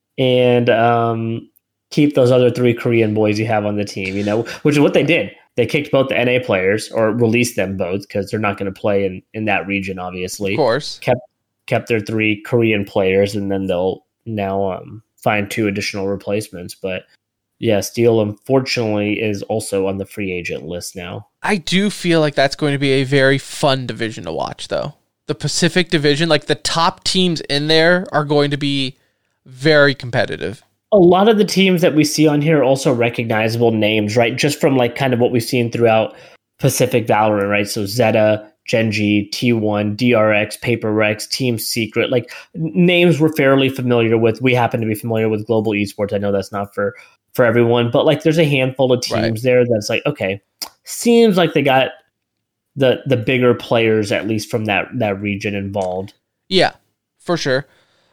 and um, keep those other three Korean boys you have on the team. You know, which is what they did. They kicked both the N A players, or released them both, because they're not going to play in, in that region, obviously. Of course. kept kept their three Korean players, and then they'll now um, find two additional replacements. But yeah, Steel unfortunately is also on the free agent list now. I do feel like that's going to be a very fun division to watch, though. The Pacific Division, like the top teams in there, are going to be very competitive. A lot of the teams that we see on here are also recognizable names, right? Just from like kind of what we've seen throughout Pacific Valorant, right? So Zeta, Gen G, T one, D R X, Paper Rex, Team Secret, like names we're fairly familiar with. We happen to be familiar with Global Esports. I know that's not for for everyone, but like there's a handful of teams Right. there that's like, okay, seems like they got the the bigger players, at least from that that region, involved. Yeah, for sure.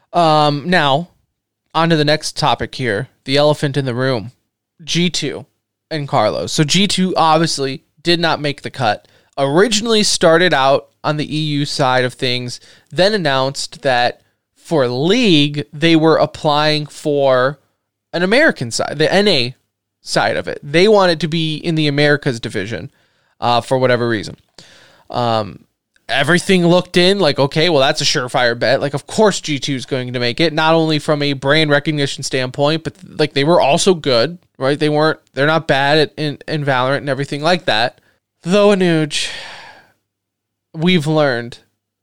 Um, now, on to the next topic here, the elephant in the room, G two and Carlos. So G two obviously did not make the cut. Originally started out on the E U side of things, then announced that For League, they were applying for an American side, the N A side of it. They wanted to be in the Americas division uh, for whatever reason. Um, everything looked in like, okay, well, that's a surefire bet. Like, of course, G two is going to make it, not only from a brand recognition standpoint, but like they were also good, right? They weren't, they're not bad at in, in Valorant and everything like that. Though, Anuj, we've learned,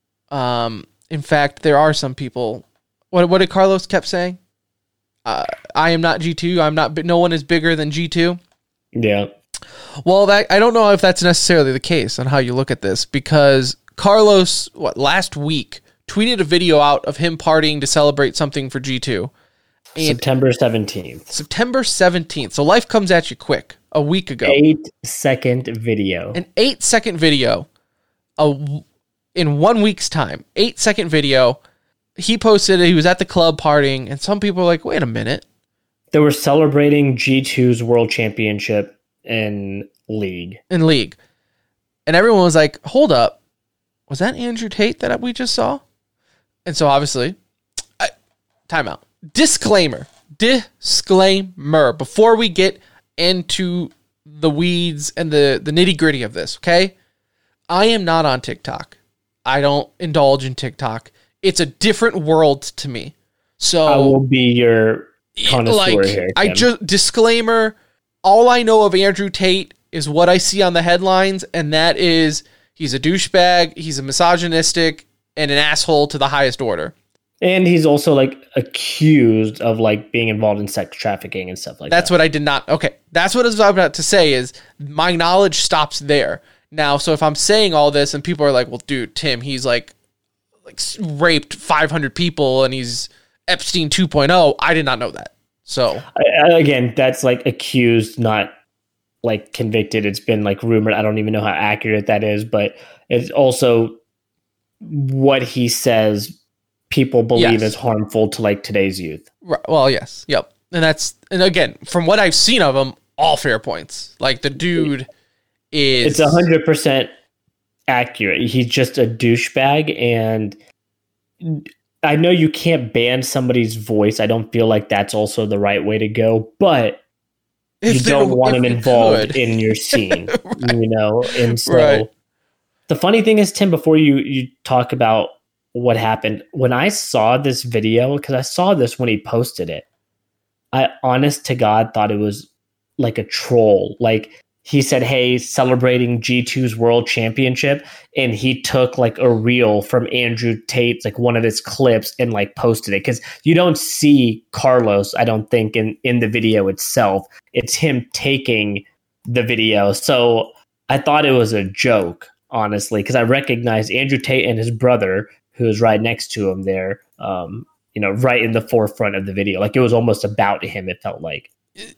um, in fact, there are some people. What what did Carlos kept saying? Uh, I am not G two. I'm not. No one is bigger than G two. Yeah. Well, that I don't know if that's necessarily the case on how you look at this, because Carlos, what last week, tweeted a video out of him partying to celebrate something for G two. And September seventeenth. September seventeenth. So life comes at you quick. A week ago. Eight second video. An eight second video. A in one week's time. Eight second video. He posted it. He was at the club partying, and some people were like, wait a minute. They were celebrating G two's world championship in League. In League. And everyone was like, hold up. Was that Andrew Tate that we just saw? And so obviously, I, timeout. Disclaimer. Disclaimer. Before we get into the weeds and the, the nitty gritty of this, okay? I am not on TikTok. I don't indulge in TikTok. It's a different world to me. So I will be your connoisseur like, here. Tim. I just disclaimer, all I know of Andrew Tate is what I see on the headlines, and that is he's a douchebag, he's a misogynistic, and an asshole to the highest order. And he's also like accused of like being involved in sex trafficking and stuff like that's that. That's what I did not. Okay. That's what I was about to say is my knowledge stops there. Now, so if I'm saying all this and people are like, well, dude, Tim, he's like, like raped five hundred people and he's Epstein two point oh, I did not know that. So I, again, that's like accused, not like convicted. It's been like rumored. I don't even know how accurate that is, but it's also what he says people believe yes. is harmful to like today's youth. Right. Well, yes. Yep. And that's, and again, from what I've seen of him, all fair points. Like the dude is. It's a hundred percent accurate. He's just a douchebag. And I know you can't ban somebody's voice. I don't feel like that's also the right way to go, but if you don't want him involved could. in your scene, right. you know? And so right. the funny thing is, Tim, before you, you talk about what happened, when I saw this video, because I saw this when he posted it, I honest to God thought it was like a troll. Like he said, hey, celebrating G two's world championship. And he took like a reel from Andrew Tate's, like one of his clips, and like posted it. Because you don't see Carlos, I don't think, in, in the video itself. It's him taking the video. So I thought it was a joke, honestly, because I recognized Andrew Tate and his brother, who was right next to him there, um, you know, right in the forefront of the video. Like it was almost about him, it felt like.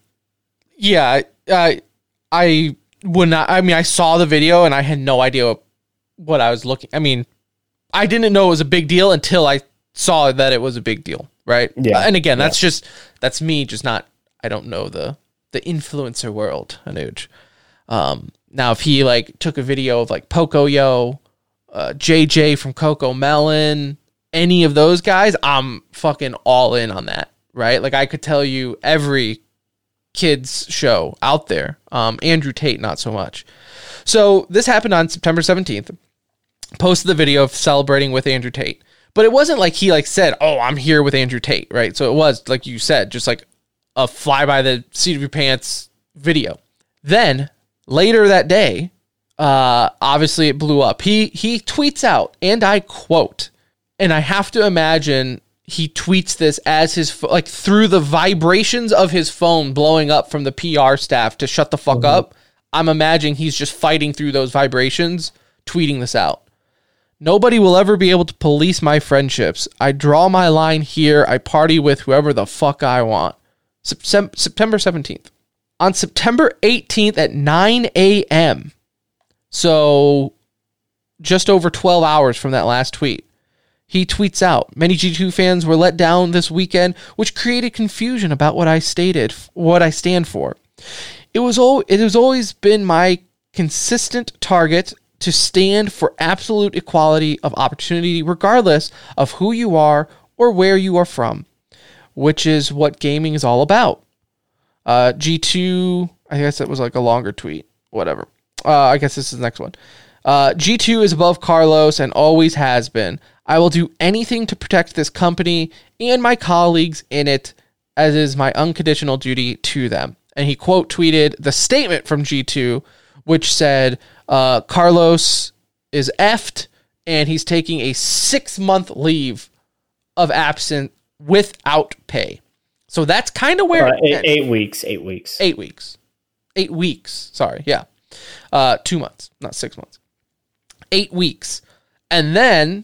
Yeah, I, I would not, I mean, I saw the video and I had no idea what I was looking. I mean, I didn't know it was a big deal until I saw that it was a big deal, right? Yeah. And again, that's yeah. just, that's me just not, I don't know the, the influencer world, Anuj. Um, now, if he like took a video of like Pocoyo, Uh, J J from Coco Melon, any of those guys, I'm fucking all in on that, right? Like I could tell you every kids show out there. Um, Andrew Tate, not so much. So this happened on September seventeenth. Posted the video of celebrating with Andrew Tate, but it wasn't like he like said, "Oh, I'm here with Andrew Tate," right? So it was like you said, just like a fly by the seat of your pants video. Then later that day. Uh, obviously it blew up. He he tweets out, and I quote, and I have to imagine he tweets this as his, like through the vibrations of his phone blowing up from the P R staff to shut the fuck mm-hmm. up. I'm imagining he's just fighting through those vibrations, tweeting this out. Nobody will ever be able to police my friendships. I draw my line here. I party with whoever the fuck I want. Sep- September seventeenth. On September eighteenth at nine a.m., so just over twelve hours from that last tweet, he tweets out, many G two fans were let down this weekend, which created confusion about what I stated, what I stand for. It was all, it has always been my consistent target to stand for absolute equality of opportunity, regardless of who you are or where you are from, which is what gaming is all about. Uh, G two, I guess it was like a longer tweet, whatever. Uh, I guess this is the next one. Uh, G two is above Carlos and always has been. I will do anything to protect this company and my colleagues in it, as is my unconditional duty to them. And he quote tweeted the statement from G two, which said, uh, Carlos is effed and he's taking a six-month leave of absence without pay. So that's kind of where uh, eight, eight weeks, eight weeks, eight weeks, eight weeks. Sorry, yeah, uh, two months, not six months, eight weeks, and then,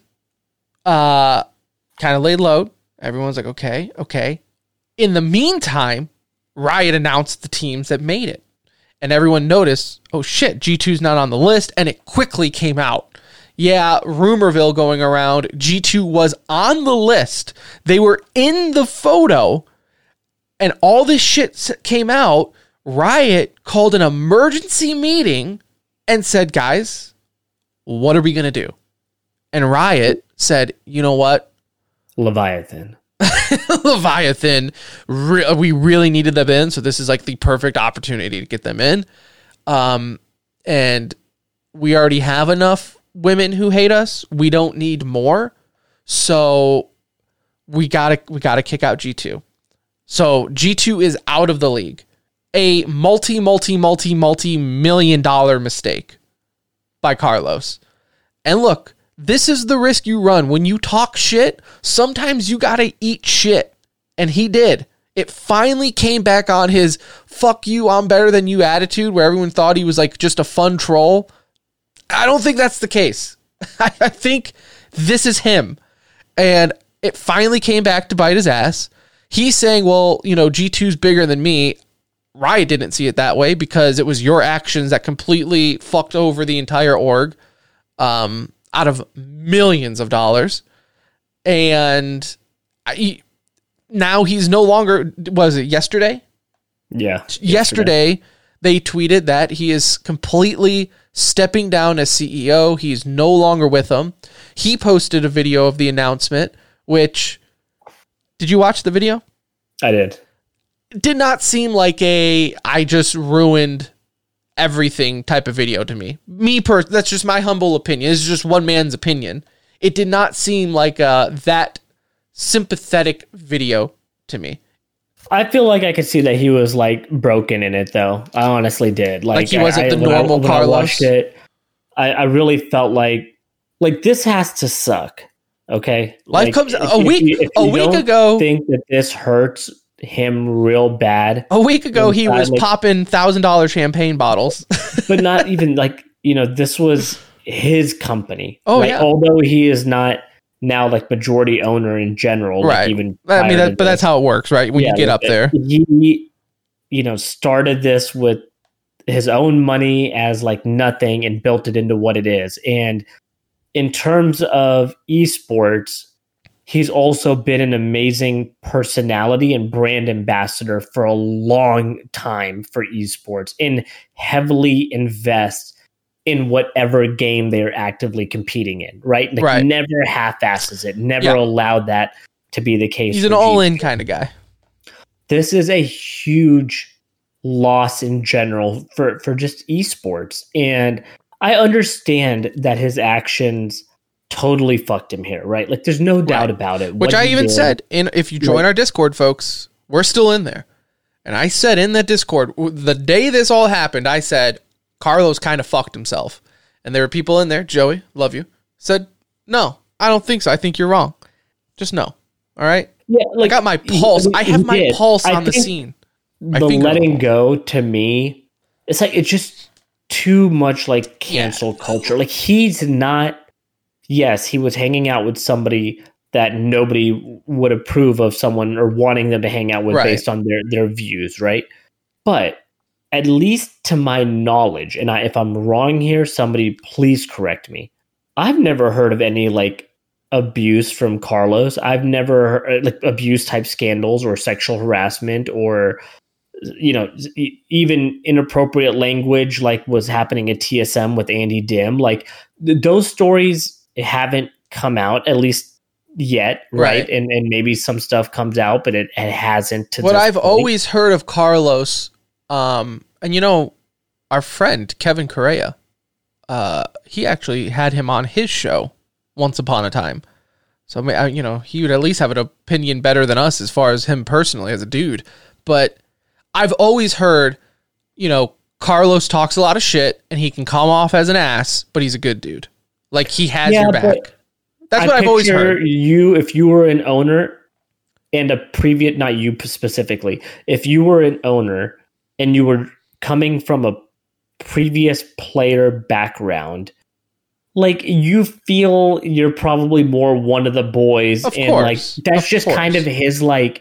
uh, kind of laid low. Everyone's like, okay, okay. In the meantime, Riot announced the teams that made it, and everyone noticed, oh shit, G two's not on the list, and it quickly came out. Yeah, rumorville going around. G two was on the list. They were in the photo, and all this shit came out. Riot called an emergency meeting and said, guys, what are we going to do? And Riot said, you know what? Leviathan. Leviathan, re- we really needed them in, so this is like the perfect opportunity to get them in. Um, and we already have enough women who hate us. We don't need more. So we gotta we gotta kick out G two. So G two is out of the league. A multi, multi, multi, multi million dollar mistake by Carlos. And look, this is the risk you run. When you talk shit, sometimes you gotta eat shit. And he did. It finally came back on his fuck you, I'm better than you attitude, where everyone thought he was like just a fun troll. I don't think that's the case. I think this is him. And it finally came back to bite his ass. He's saying, well, you know, G two's bigger than me. Riot didn't see it that way because it was your actions that completely fucked over the entire org um, out of millions of dollars. And I, now he's no longer, was it yesterday? Yeah. Yesterday, yesterday, they tweeted that he is completely stepping down as C E O. He's no longer with them. He posted a video of the announcement, which, did you watch the video? I did. It did not seem like a, I just ruined everything type of video to me. Me, per that's just my humble opinion. This is just one man's opinion. It did not seem like uh, that sympathetic video to me. I feel like I could see that he was like broken in it, though. I honestly did. Like, like he wasn't I, the when normal I, when Carlos. I watched it, I, I really felt like like this has to suck. Okay, life like, comes if, a week. If you, if a you week don't ago, think that this hurts him real bad. A week ago, he was like, popping thousand dollar champagne bottles, but not even like you know this was his company. Oh right? yeah. Although he is not now like majority owner in general, right? Like even I mean, that, but that's how it works, right? When yeah, you get like, up there, he, you know, started this with his own money as like nothing and built it into what it is. And in terms of esports, he's also been an amazing personality and brand ambassador for a long time for esports and heavily invests in whatever game they're actively competing in, right? Like right. Never half-asses it, never yeah. allowed that to be the case. He's an all-in kind of guy. This is a huge loss in general for, for just esports. And I understand that his actions totally fucked him here, right? Like there's no doubt right. about it. Which I even did, said, in if you join right. our Discord, folks, we're still in there. And I said in that Discord, the day this all happened, I said, Carlos kind of fucked himself. And there were people in there, Joey, love you, said, no, I don't think so. I think you're wrong. Just no. All right? Yeah, like, I got my pulse. He, I have my did. pulse I on the scene. The letting go, to me, it's like, it's just too much like cancel yeah. culture. Like he's not, yes, he was hanging out with somebody that nobody would approve of someone or wanting them to hang out with right. based on their, their views, right? But at least to my knowledge, and I, if I'm wrong here, somebody please correct me. I've never heard of any like abuse from Carlos. I've never heard, like abuse type scandals or sexual harassment or, you know, even inappropriate language like was happening at T S M with Andy Dim. Like th- those stories haven't come out, at least yet, right? right? And and maybe some stuff comes out, but it, it hasn't. To what I've point. always heard of Carlos, um, and you know, our friend Kevin Correa, uh, he actually had him on his show once upon a time. So, I mean, you know, he would at least have an opinion better than us as far as him personally as a dude. But I've always heard, you know, Carlos talks a lot of shit and he can come off as an ass, but he's a good dude. Like, he has yeah, your back. That's I what I've always heard. You, if you were an owner and a previous, not you specifically, if you were an owner and you were coming from a previous player background, like, you feel you're probably more one of the boys, of and course. like that's of just course. kind of his like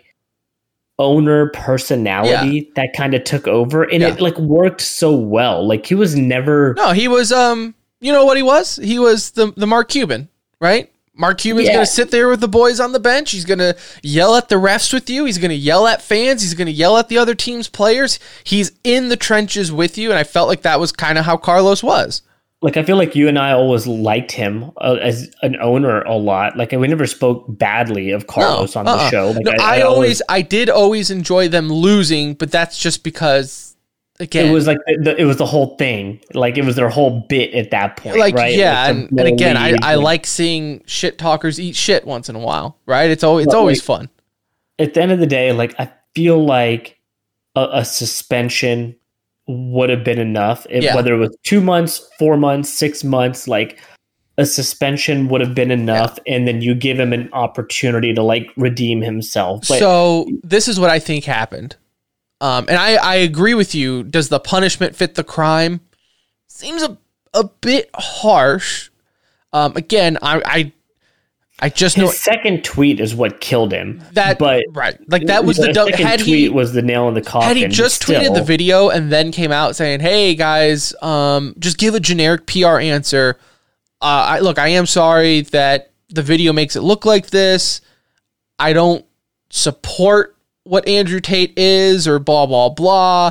owner personality yeah. that kind of took over, and yeah. it like worked so well. Like, he was never no, he was um, you know what he was? He was the the Mark Cuban, right? Mark Cuban's yeah. gonna sit there with the boys on the bench. He's gonna yell at the refs with you. He's gonna yell at fans. He's gonna yell at the other team's players. He's in the trenches with you, and I felt like that was kind of how Carlos was. Like, I feel like you and I always liked him uh, as an owner a lot. Like, we never spoke badly of Carlos no, on uh-uh. the show. Like, no, I, I, I always, I did always enjoy them losing, but that's just because, again, it was like the, it was the whole thing. Like, it was their whole bit at that point, like, right? Yeah, like and, and again, I, I like seeing shit talkers eat shit once in a while, right? It's always, it's always like, fun. At the end of the day, like, I feel like a, a suspension would have been enough. If, yeah. Whether it was two months, four months, six months, like, a suspension would have been enough, yeah. and then you give him an opportunity to like redeem himself. But, so this is what I think happened. Um, and I, I agree with you. Does the punishment fit the crime? Seems a, a bit harsh. Um, again, I, I, I just his know second tweet is what killed him. That but right, like that was the, the dumb, second had tweet he, was the nail in the coffin. Had he just still. tweeted the video and then came out saying, "Hey guys, um, just give a generic P R answer." Uh, I, look, I am sorry that the video makes it look like this. I don't support what Andrew Tate is or blah blah blah.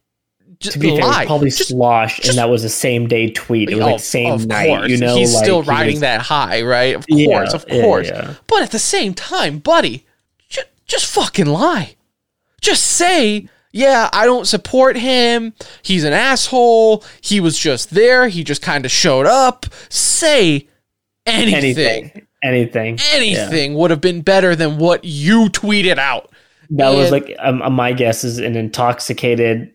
Just to be fair, it was probably just, sloshed, just, and that was the same day tweet. It was oh, like same of night. Course. You know, he's like, still he riding was, that high, right? Of course, yeah, of course. Yeah, yeah. But at the same time, buddy, just, just fucking lie. Just say, yeah, I don't support him. He's an asshole. He was just there. He just kind of showed up. Say anything. Anything. Anything, anything yeah. would have been better than what you tweeted out. That and, was like, um, my guess is an intoxicated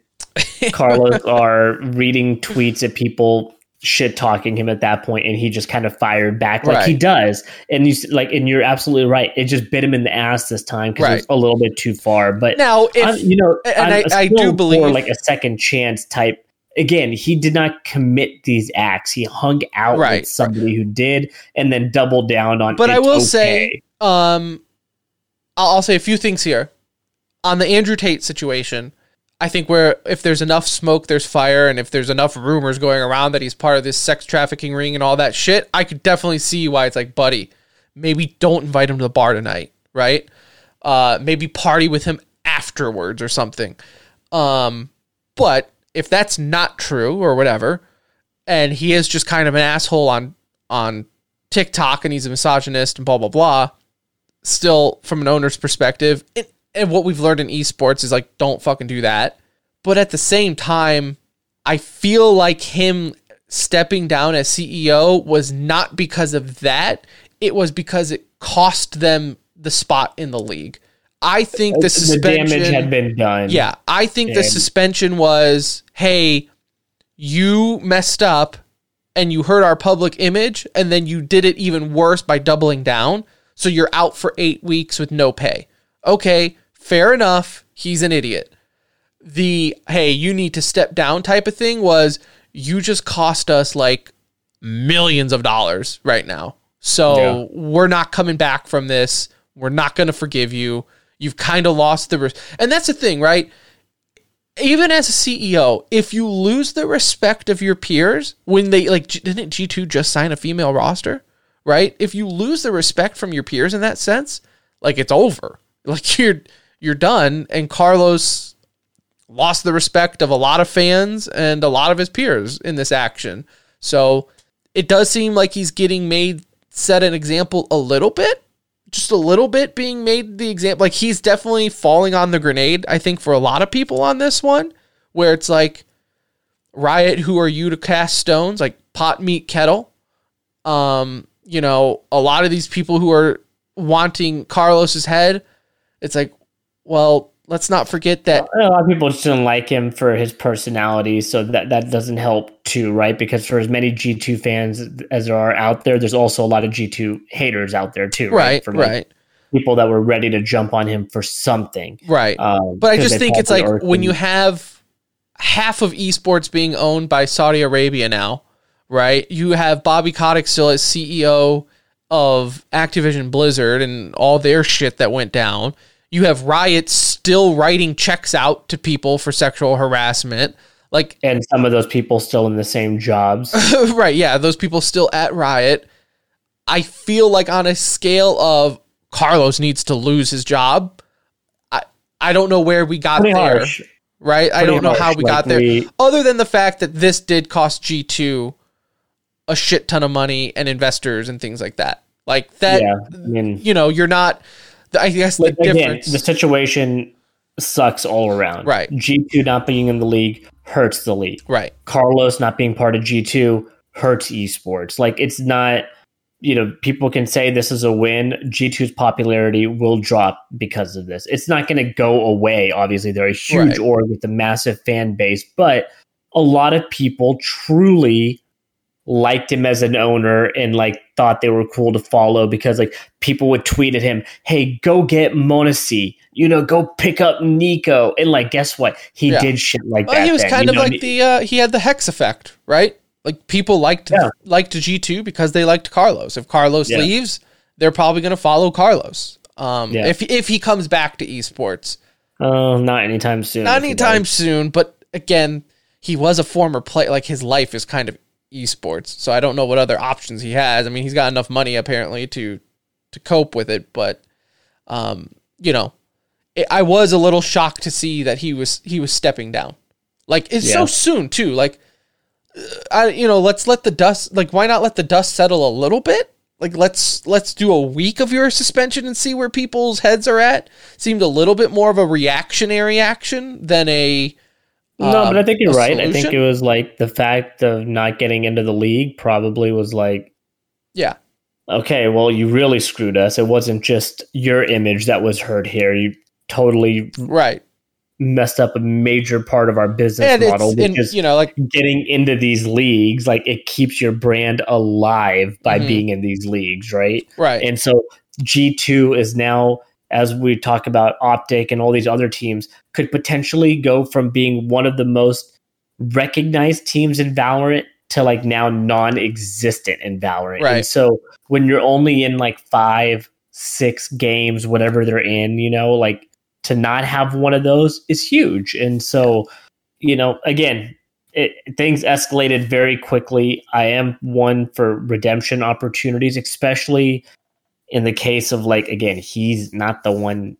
Carlos are reading tweets at people shit talking him at that point, and he just kind of fired back like right. he does. And you like, and you're absolutely right. It just bit him in the ass this time because right. it was a little bit too far. But now, if, I'm, you know, and I, I do believe for like a second chance type. Again, he did not commit these acts. He hung out right. with somebody who did, and then doubled down on. But I will okay. say, um, I'll, I'll say a few things here on the Andrew Tate situation. I think where if there's enough smoke, there's fire, and if there's enough rumors going around that he's part of this sex trafficking ring and all that shit, I could definitely see why it's like, buddy, maybe don't invite him to the bar tonight, right? Uh, maybe party with him afterwards or something. Um, but if that's not true or whatever, and he is just kind of an asshole on on TikTok and he's a misogynist and blah blah blah, still from an owner's perspective. It, And what we've learned in esports is like, don't fucking do that. But at the same time, I feel like him stepping down as C E O was not because of that. It was because it cost them the spot in the league. I think the, the suspension... The damage had been done. Yeah, I think and, the suspension was, hey, you messed up and you hurt our public image, and then you did it even worse by doubling down. So you're out for eight weeks with no pay. Okay, fair enough. He's an idiot. The, hey, you need to step down type of thing was, you just cost us like millions of dollars right now. So yeah. we're not coming back from this. We're not going to forgive you. You've kind of lost the... Res- and that's the thing, right? Even as a C E O, if you lose the respect of your peers, when they, like, didn't G two just sign a female roster, right? If you lose the respect from your peers in that sense, like, it's over. Like, you're you're done, and Carlos lost the respect of a lot of fans and a lot of his peers in this action. So it does seem like he's getting made, set an example a little bit, just a little bit being made the example. Like, he's definitely falling on the grenade, I think, for a lot of people on this one, where it's like, Riot, who are you to cast stones? Like, pot, meet, kettle. Um, you know, a lot of these people who are wanting Carlos's head, it's like, well, let's not forget that a lot of people just didn't like him for his personality, so that, that doesn't help too, right? Because for as many G two fans as there are out there, there's also a lot of G two haters out there too, right? Right, From like right. people that were ready to jump on him for something. Right. Um, but I 'cause just they think it's probably like are- when you have half of esports being owned by Saudi Arabia now, right? You have Bobby Kotick still as C E O of Activision Blizzard and all their shit that went down. You have Riot still writing checks out to people for sexual harassment. Like, and some of those people still in the same jobs. right, yeah, those people still at Riot. I feel like on a scale of Carlos needs to lose his job, I I don't know where we got Pretty there. harsh. Right? I Pretty don't know how harsh, we like got there. we- Other than the fact that this did cost G two a shit ton of money and investors and things like that. Like that, Yeah, I mean, you know, you're not, I guess the like, again, difference. the situation sucks all around. Right. G two not being in the league hurts the league. right. Carlos not being part of G two hurts esports. Like, it's not, you know, people can say this is a win. G two's popularity will drop because of this. It's not going to go away. Obviously, they're a huge Right. org with a massive fan base, but a lot of people truly liked him as an owner and like thought they were cool to follow because like people would tweet at him, hey, go get m0NESY, you know, go pick up Nico. And like, guess what? He Yeah. did shit like Well, that. he was then, kind you of know, like and- the, uh, he had the Hex effect, right? Like people liked, Yeah. liked G two because they liked Carlos. If Carlos Yeah. leaves, they're probably going to follow Carlos. Um, Yeah. if, if he comes back to esports. Oh, not anytime soon. Not if he anytime does. soon, but again, he was a former player. Like his life is kind of esports, so I don't know what other options he has. I mean, he's got enough money apparently to to cope with it, but um, you know, it, I was a little shocked to see that he was he was stepping down. Like it's so Yeah. soon too. Like, uh, I you know, let's let the dust. Like, why not let the dust settle a little bit? Like, let's let's do a week of your suspension and see where people's heads are at. Seemed a little bit more of a reactionary action than a. No, um, but I think you're a right. I think solution. it was like the fact of not getting into the league probably was like, Yeah, okay, well, you really screwed us. It wasn't just your image that was hurt here. You totally right. messed up a major part of our business And model, it's which and, is you know, like getting into these leagues. Like, it keeps your brand alive by Mhm. being in these leagues, right? right. And so G two is now, as we talk about Optic and all these other teams, could potentially go from being one of the most recognized teams in Valorant to like now non-existent in Valorant. Right. And so when you're only in like five, six games, whatever they're in, you know, like to not have one of those is huge. And so, you know, again, it, things escalated very quickly. I am one for redemption opportunities, especially in the case of like, again, he's not the one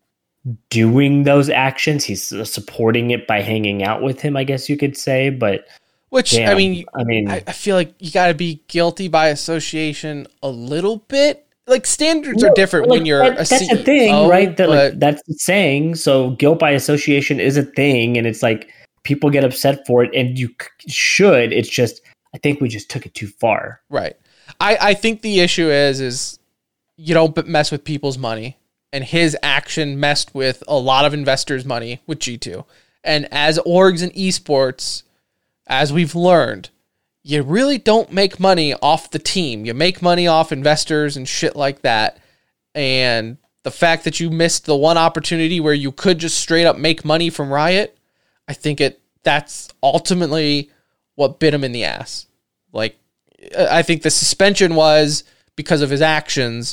doing those actions. He's supporting it by hanging out with him, I guess you could say. But Which I damn, mean, I mean, I, I feel like you got to be guilty by association a little bit. Like standards are no, different like, when you're that- a that's C E O, a thing, right? That like, but- that's the saying. So guilt by association is a thing, and it's like people get upset for it, and you c- should. It's just I think we just took it too far. Right. I, I think the issue is is you don't b- mess with people's money, and his action messed with a lot of investors' money with G two. And as orgs in esports, as we've learned, you really don't make money off the team. You make money off investors and shit like that. And the fact that you missed the one opportunity where you could just straight up make money from Riot, I think it that's ultimately what bit him in the ass. Like, I think the suspension was because of his actions,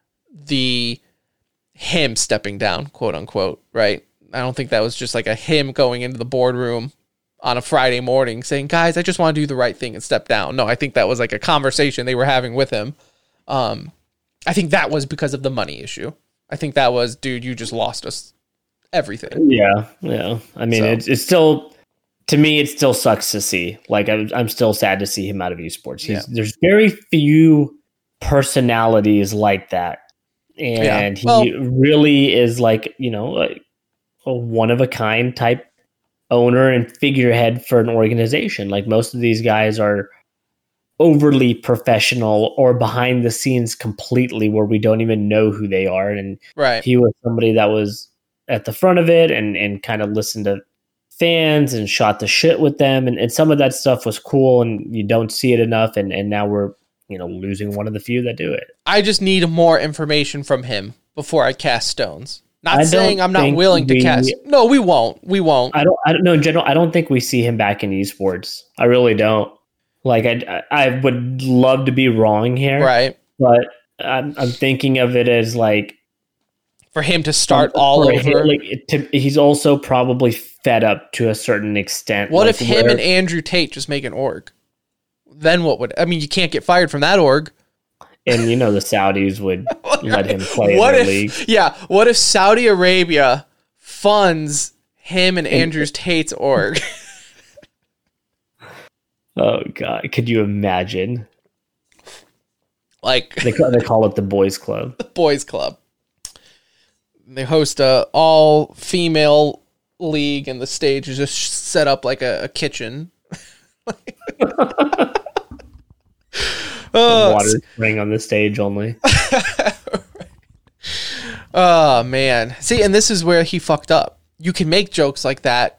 the him stepping down, quote unquote, right? I don't think that was just like a him going into the boardroom on a Friday morning saying, guys, I just want to do the right thing and step down. No, I think that was like a conversation they were having with him. Um, I think that was because of the money issue. I think that was, dude, you just lost us everything. Yeah, yeah. I mean, So- it's it's still to me, it still sucks to see. Like, I'm I'm still sad to see him out of esports. He's, Yeah. There's very few personalities like that and Yeah. Well, he really is like, you know, like a one of a kind type owner and figurehead for an organization. Like most of these guys are overly professional or behind the scenes completely, where we don't even know who they are. And right. he was somebody that was at the front of it and, and kind of listened to fans and shot the shit with them. And, and some of that stuff was cool, and you don't see it enough. And, and now we're, you know, losing one of the few that do it. I just need more information from him before I cast stones. Not I saying I'm not think willing to we- cast. No, we won't. We won't. I don't, I don't know. In general, I don't think we see him back in esports. I really don't. Like, I, I would love to be wrong here, Right. but I'm, I'm thinking of it as like For him to start for all him, over. Like, it- to, he's also probably fed up to a certain extent. What like, if him where- and Andrew Tate just make an org? Then what would? I mean, you can't get fired from that org. and you know the Saudis would let him play What in if? their league? Yeah. What if Saudi Arabia funds him and Andrew Tate's org? Oh God, could you imagine? Like They ca- they call it the boys' club. the boys club. They host a all female league, and the stage is just set up like a, a kitchen. Oh, Water spring on the stage only. oh man. See, and this is where he fucked up. You can make jokes like that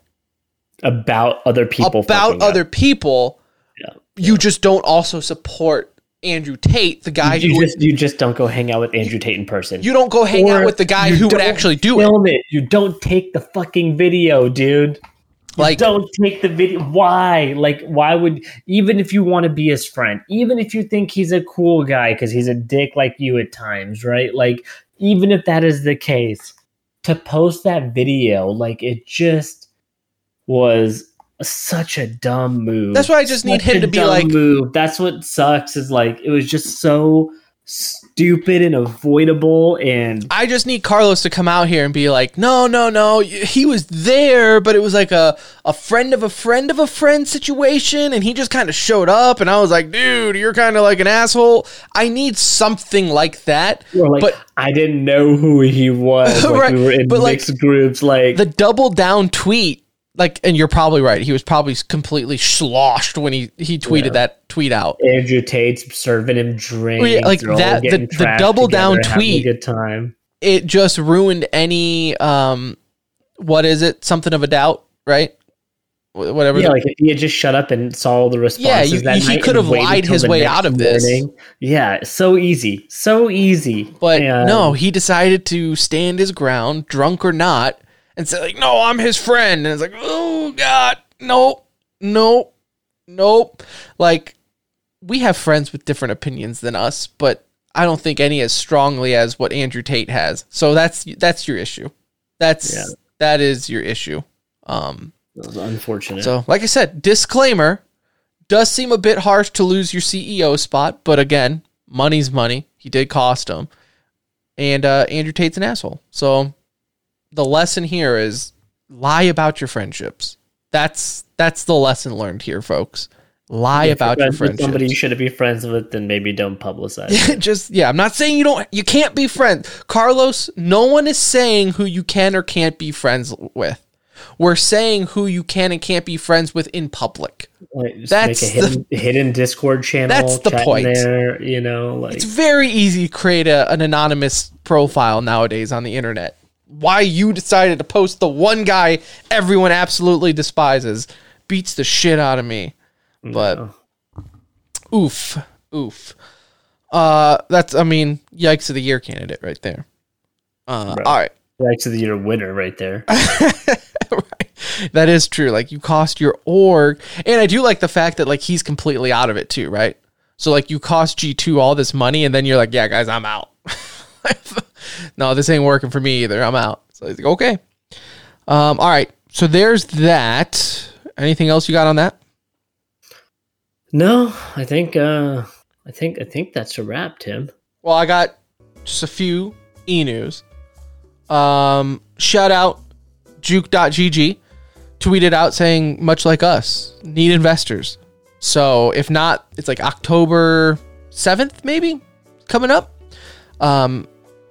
About other people. about fucking other up. people. Yeah. You just don't also support Andrew Tate, the guy You who just you just don't go hang out with Andrew Tate in person. you don't go hang Or out with the guy you who would don't actually do it. film it. You don't take the fucking video, dude. You Like, don't take the video. Why? Like, why would, even if you want to be his friend, even if you think he's a cool guy because he's a dick like you at times, right? Like, even if that is the case, to post that video, like, it just was such a dumb move. That's why I just need Such him a to be dumb like- move. That's what sucks, is like, it was just so stupid and avoidable. And I just need Carlos to come out here and be like, no, no, no, he was there, but it was like a, a friend of a friend of a friend situation, and he just kind of showed up, and I was like, dude, you're kind of like an asshole. I need something like that. Or like, But- I didn't know who he was. Like, Right, we were in but, like, mixed groups. Like, The double down tweet, like, and you're probably right, he was probably completely sloshed when he, he tweeted Yeah. that tweet out. Andrew Tate's serving him drinks. Well, yeah, like they're all that- the- getting the trashed double down together, having a tweet. good time. It just ruined any, um, what is it? Something of a doubt, right? Wh- Whatever. Yeah, the- like if he had just shut up and saw all the responses. Yeah, you- that he night could and have waited lied till his the way next out of this. morning. Yeah, so easy, so easy. But And- no, he decided to stand his ground, drunk or not, and say like, "No, I'm his friend." And it's like, "Oh God, nope, nope, nope." Like, we have friends with different opinions than us, but I don't think any as strongly as what Andrew Tate has. So that's that's your issue. That's Yeah. that is your issue. Um, It was unfortunate. so, like I said, disclaimer, does seem a bit harsh to lose your C E O spot, but again, money's money. He did cost him. And uh, Andrew Tate's an asshole. So the lesson here is lie about your friendships. That's that's the lesson learned here, folks. Lie If you're about your friends with somebody you friendships. shouldn't be friends with, then maybe don't publicize it. Just yeah, I'm not saying you don't you can't be friends. Carlos, no one is saying who you can or can't be friends with. We're saying who you can and can't be friends with in public. Like, just That's make a hidden, hidden Discord channel. That's the chat in point. There, you know, like It's very easy to create a, an anonymous profile nowadays on the internet. Why you decided to post the one guy everyone absolutely despises beats the shit out of me. But no. oof, oof. Uh, that's I mean, yikes of the year candidate right there. Uh, Right. all right. Yikes of the year winner right there. Right. That is true. Like, you cost your org, and I do like the fact that like he's completely out of it too, right? So like you cost G two all this money, and then you're like, yeah, guys, I'm out. No, this ain't working for me either. I'm out. So he's like, okay. Um, all right. So there's that. Anything else you got on that? No, I think uh I think I think that's a wrap, Tim. Well, I got just a few e-news. Um, shout out juke dot g g tweeted out saying, much like us, need investors. So if not, it's like October seventh, maybe coming up. Um,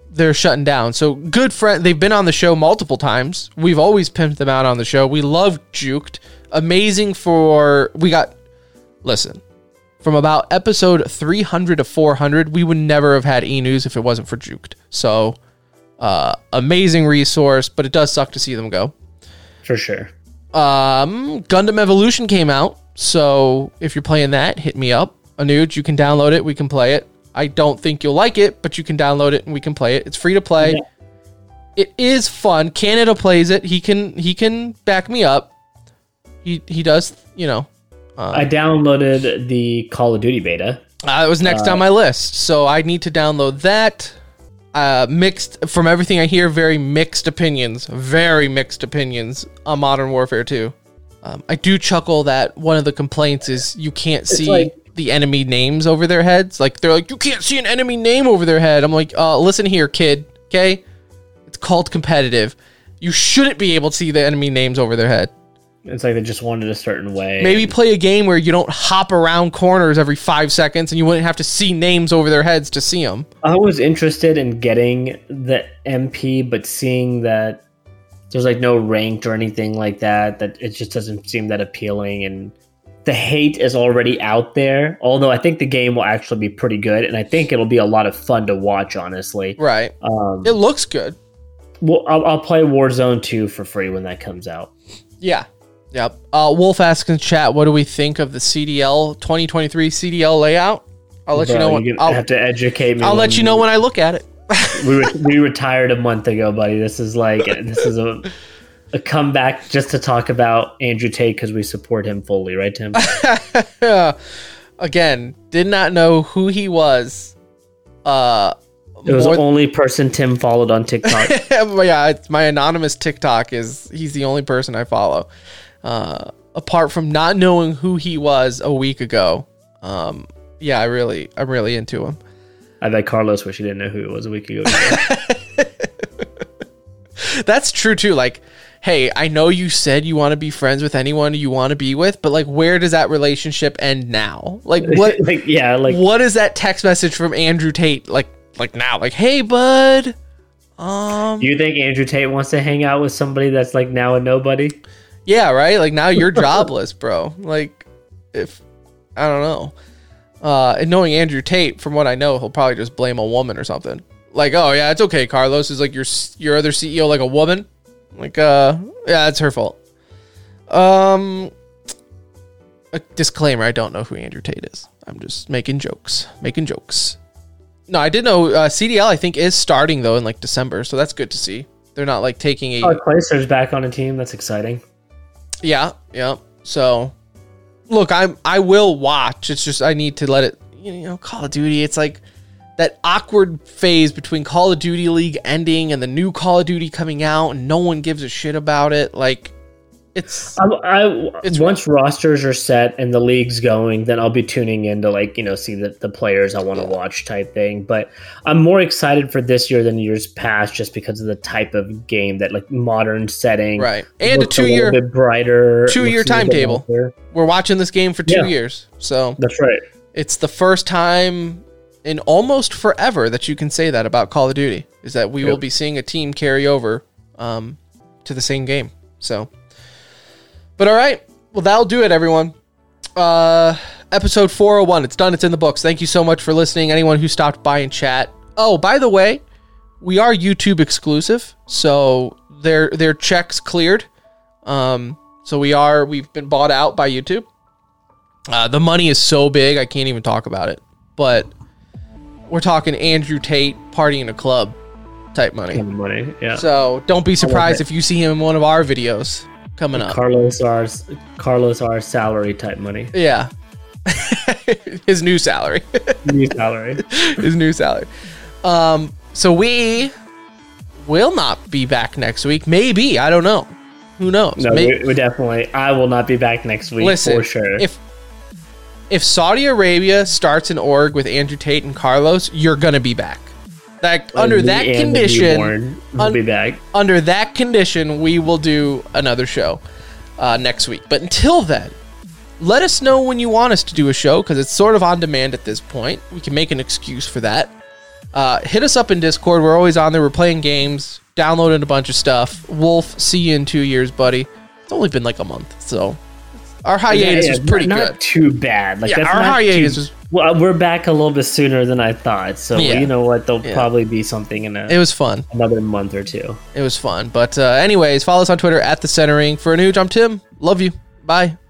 they're shutting down. So good friend. They've been on the show multiple times. We've always pimped them out on the show. We love Juked. Amazing for we got. Listen, from about episode three hundred to four hundred, we would never have had E-News if it wasn't for Juked. So uh, amazing resource, but it does suck to see them go. For sure. Um, Gundam Evolution came out. So if you're playing that, hit me up. Anuj, you can download it. We can play it. I don't think you'll like it, but you can download it and we can play it. It's free to play. Yeah. It is fun. Canada plays it. He can he can back me up. He he does, you know. Um, I downloaded the Call of Duty beta. Uh, it was next uh, on my list, so I need to download that. Uh, mixed from everything I hear, very mixed opinions. Very mixed opinions on Modern Warfare two. Um, I do chuckle that one of the complaints is you can't see like, the enemy names over their heads. Like, they're like, you can't see an enemy name over their head. I'm like, uh, listen here, kid, okay? It's called competitive. You shouldn't be able to see the enemy names over their head. It's like they just wanted a certain way. Maybe and... play a game where you don't hop around corners every five seconds and you wouldn't have to see names over their heads to see them. I was interested in getting the M P, but seeing that there's like no ranked or anything like that, that it just doesn't seem that appealing. And the hate is already out there, although I think the game will actually be pretty good, and I think it'll be a lot of fun to watch, honestly. Right. Um, it looks good. Well, I'll, I'll play Warzone two for free when that comes out. Yeah. Yep. Uh, Wolf asks in chat, what do we think of the C D L twenty twenty-three C D L layout? I'll let Bro, you know. When, you I'll have to educate me. I'll let you know when I look at it. we re- we retired a month ago, buddy. This is like this is a a comeback just to talk about Andrew Tate because we support him fully, right, Tim? Again, did not know who he was. Uh, it was the only person Tim followed on TikTok. Yeah, it's my anonymous TikTok is he's the only person I follow. Uh, apart from not knowing who he was a week ago, um, yeah, I really, I'm really into him. I bet Carlos wish he didn't know who it was a week ago. That's true too. Like, hey, I know you said you want to be friends with anyone you want to be with, but like, where does that relationship end now? Like, what? like, yeah, like, what is that text message from Andrew Tate? Like, like now, like, hey, bud. Um, do you think Andrew Tate wants to hang out with somebody that's like now a nobody? Yeah, right. Like now you're jobless, bro. Like, if I don't know. Uh, and knowing Andrew Tate, from what I know, he'll probably just blame a woman or something. Like, oh yeah, it's okay. Carlos is like your your other C E O, like a woman. Like, uh, yeah, it's her fault. Um, a disclaimer: I don't know who Andrew Tate is. I'm just making jokes, making jokes. No, I did know uh, C D L. I think is starting though in like December, so that's good to see. They're not like taking a. Oh, Clayster's back on a team. That's exciting. Yeah, yeah. So, look, I'm I will watch. It's just I need to let it. You know, Call of Duty. It's like that awkward phase between Call of Duty League ending and the new Call of Duty coming out, and no one gives a shit about it. Like, it's. I, I it's once rough. Rosters are set and the league's going, then I'll be tuning in to like you know see the, the players I want to yeah. watch type thing. But I'm more excited for this year than years past, just because of the type of game that like modern setting, right? And a two year, a bit brighter, two year timetable. We're watching this game for two yeah. years, so that's right. It's the first time in almost forever that you can say that about Call of Duty, is that we yep. will be seeing a team carry over um, to the same game. So, but all right, well, that'll do it, everyone. Uh, episode four oh one, it's done. It's in the books. Thank you so much for listening. Anyone who stopped by and chat. Oh, by the way, we are YouTube exclusive, so their their checks cleared. Um, so we are we've been bought out by YouTube. Uh, the money is so big I can't even talk about it, but we're talking Andrew Tate party in a club type money. Money, yeah. So don't be surprised if you see him in one of our videos coming up. Carlos R. Carlos R. salary type money. Yeah. His new salary. New salary. His new salary. Um. So we will not be back next week. Maybe. I don't know. Who knows? No, Maybe. we definitely. I will not be back next week. Listen, for sure. If if Saudi Arabia starts an org with Andrew Tate and Carlos, you're gonna be back. Like well, under that condition, we'll un- be back. Under that condition, we will do another show uh, next week. But until then, let us know when you want us to do a show, because it's sort of on demand at this point. We can make an excuse for that. Uh, hit us up in Discord. We're always on there. We're playing games, downloading a bunch of stuff. Wolf, see you in two years, buddy. It's only been like a month, so our hiatus yeah, yeah, was pretty not, good. Not too bad. Like yeah, that's our not hiatus too, was. Well, we're back a little bit sooner than I thought. So Yeah. you know what? There'll Yeah. probably be something in a, It was fun. another month or two. It was fun. But uh, anyways, follow us on Twitter at The Centering. For Anuj, I'm Tim. Love you. Bye.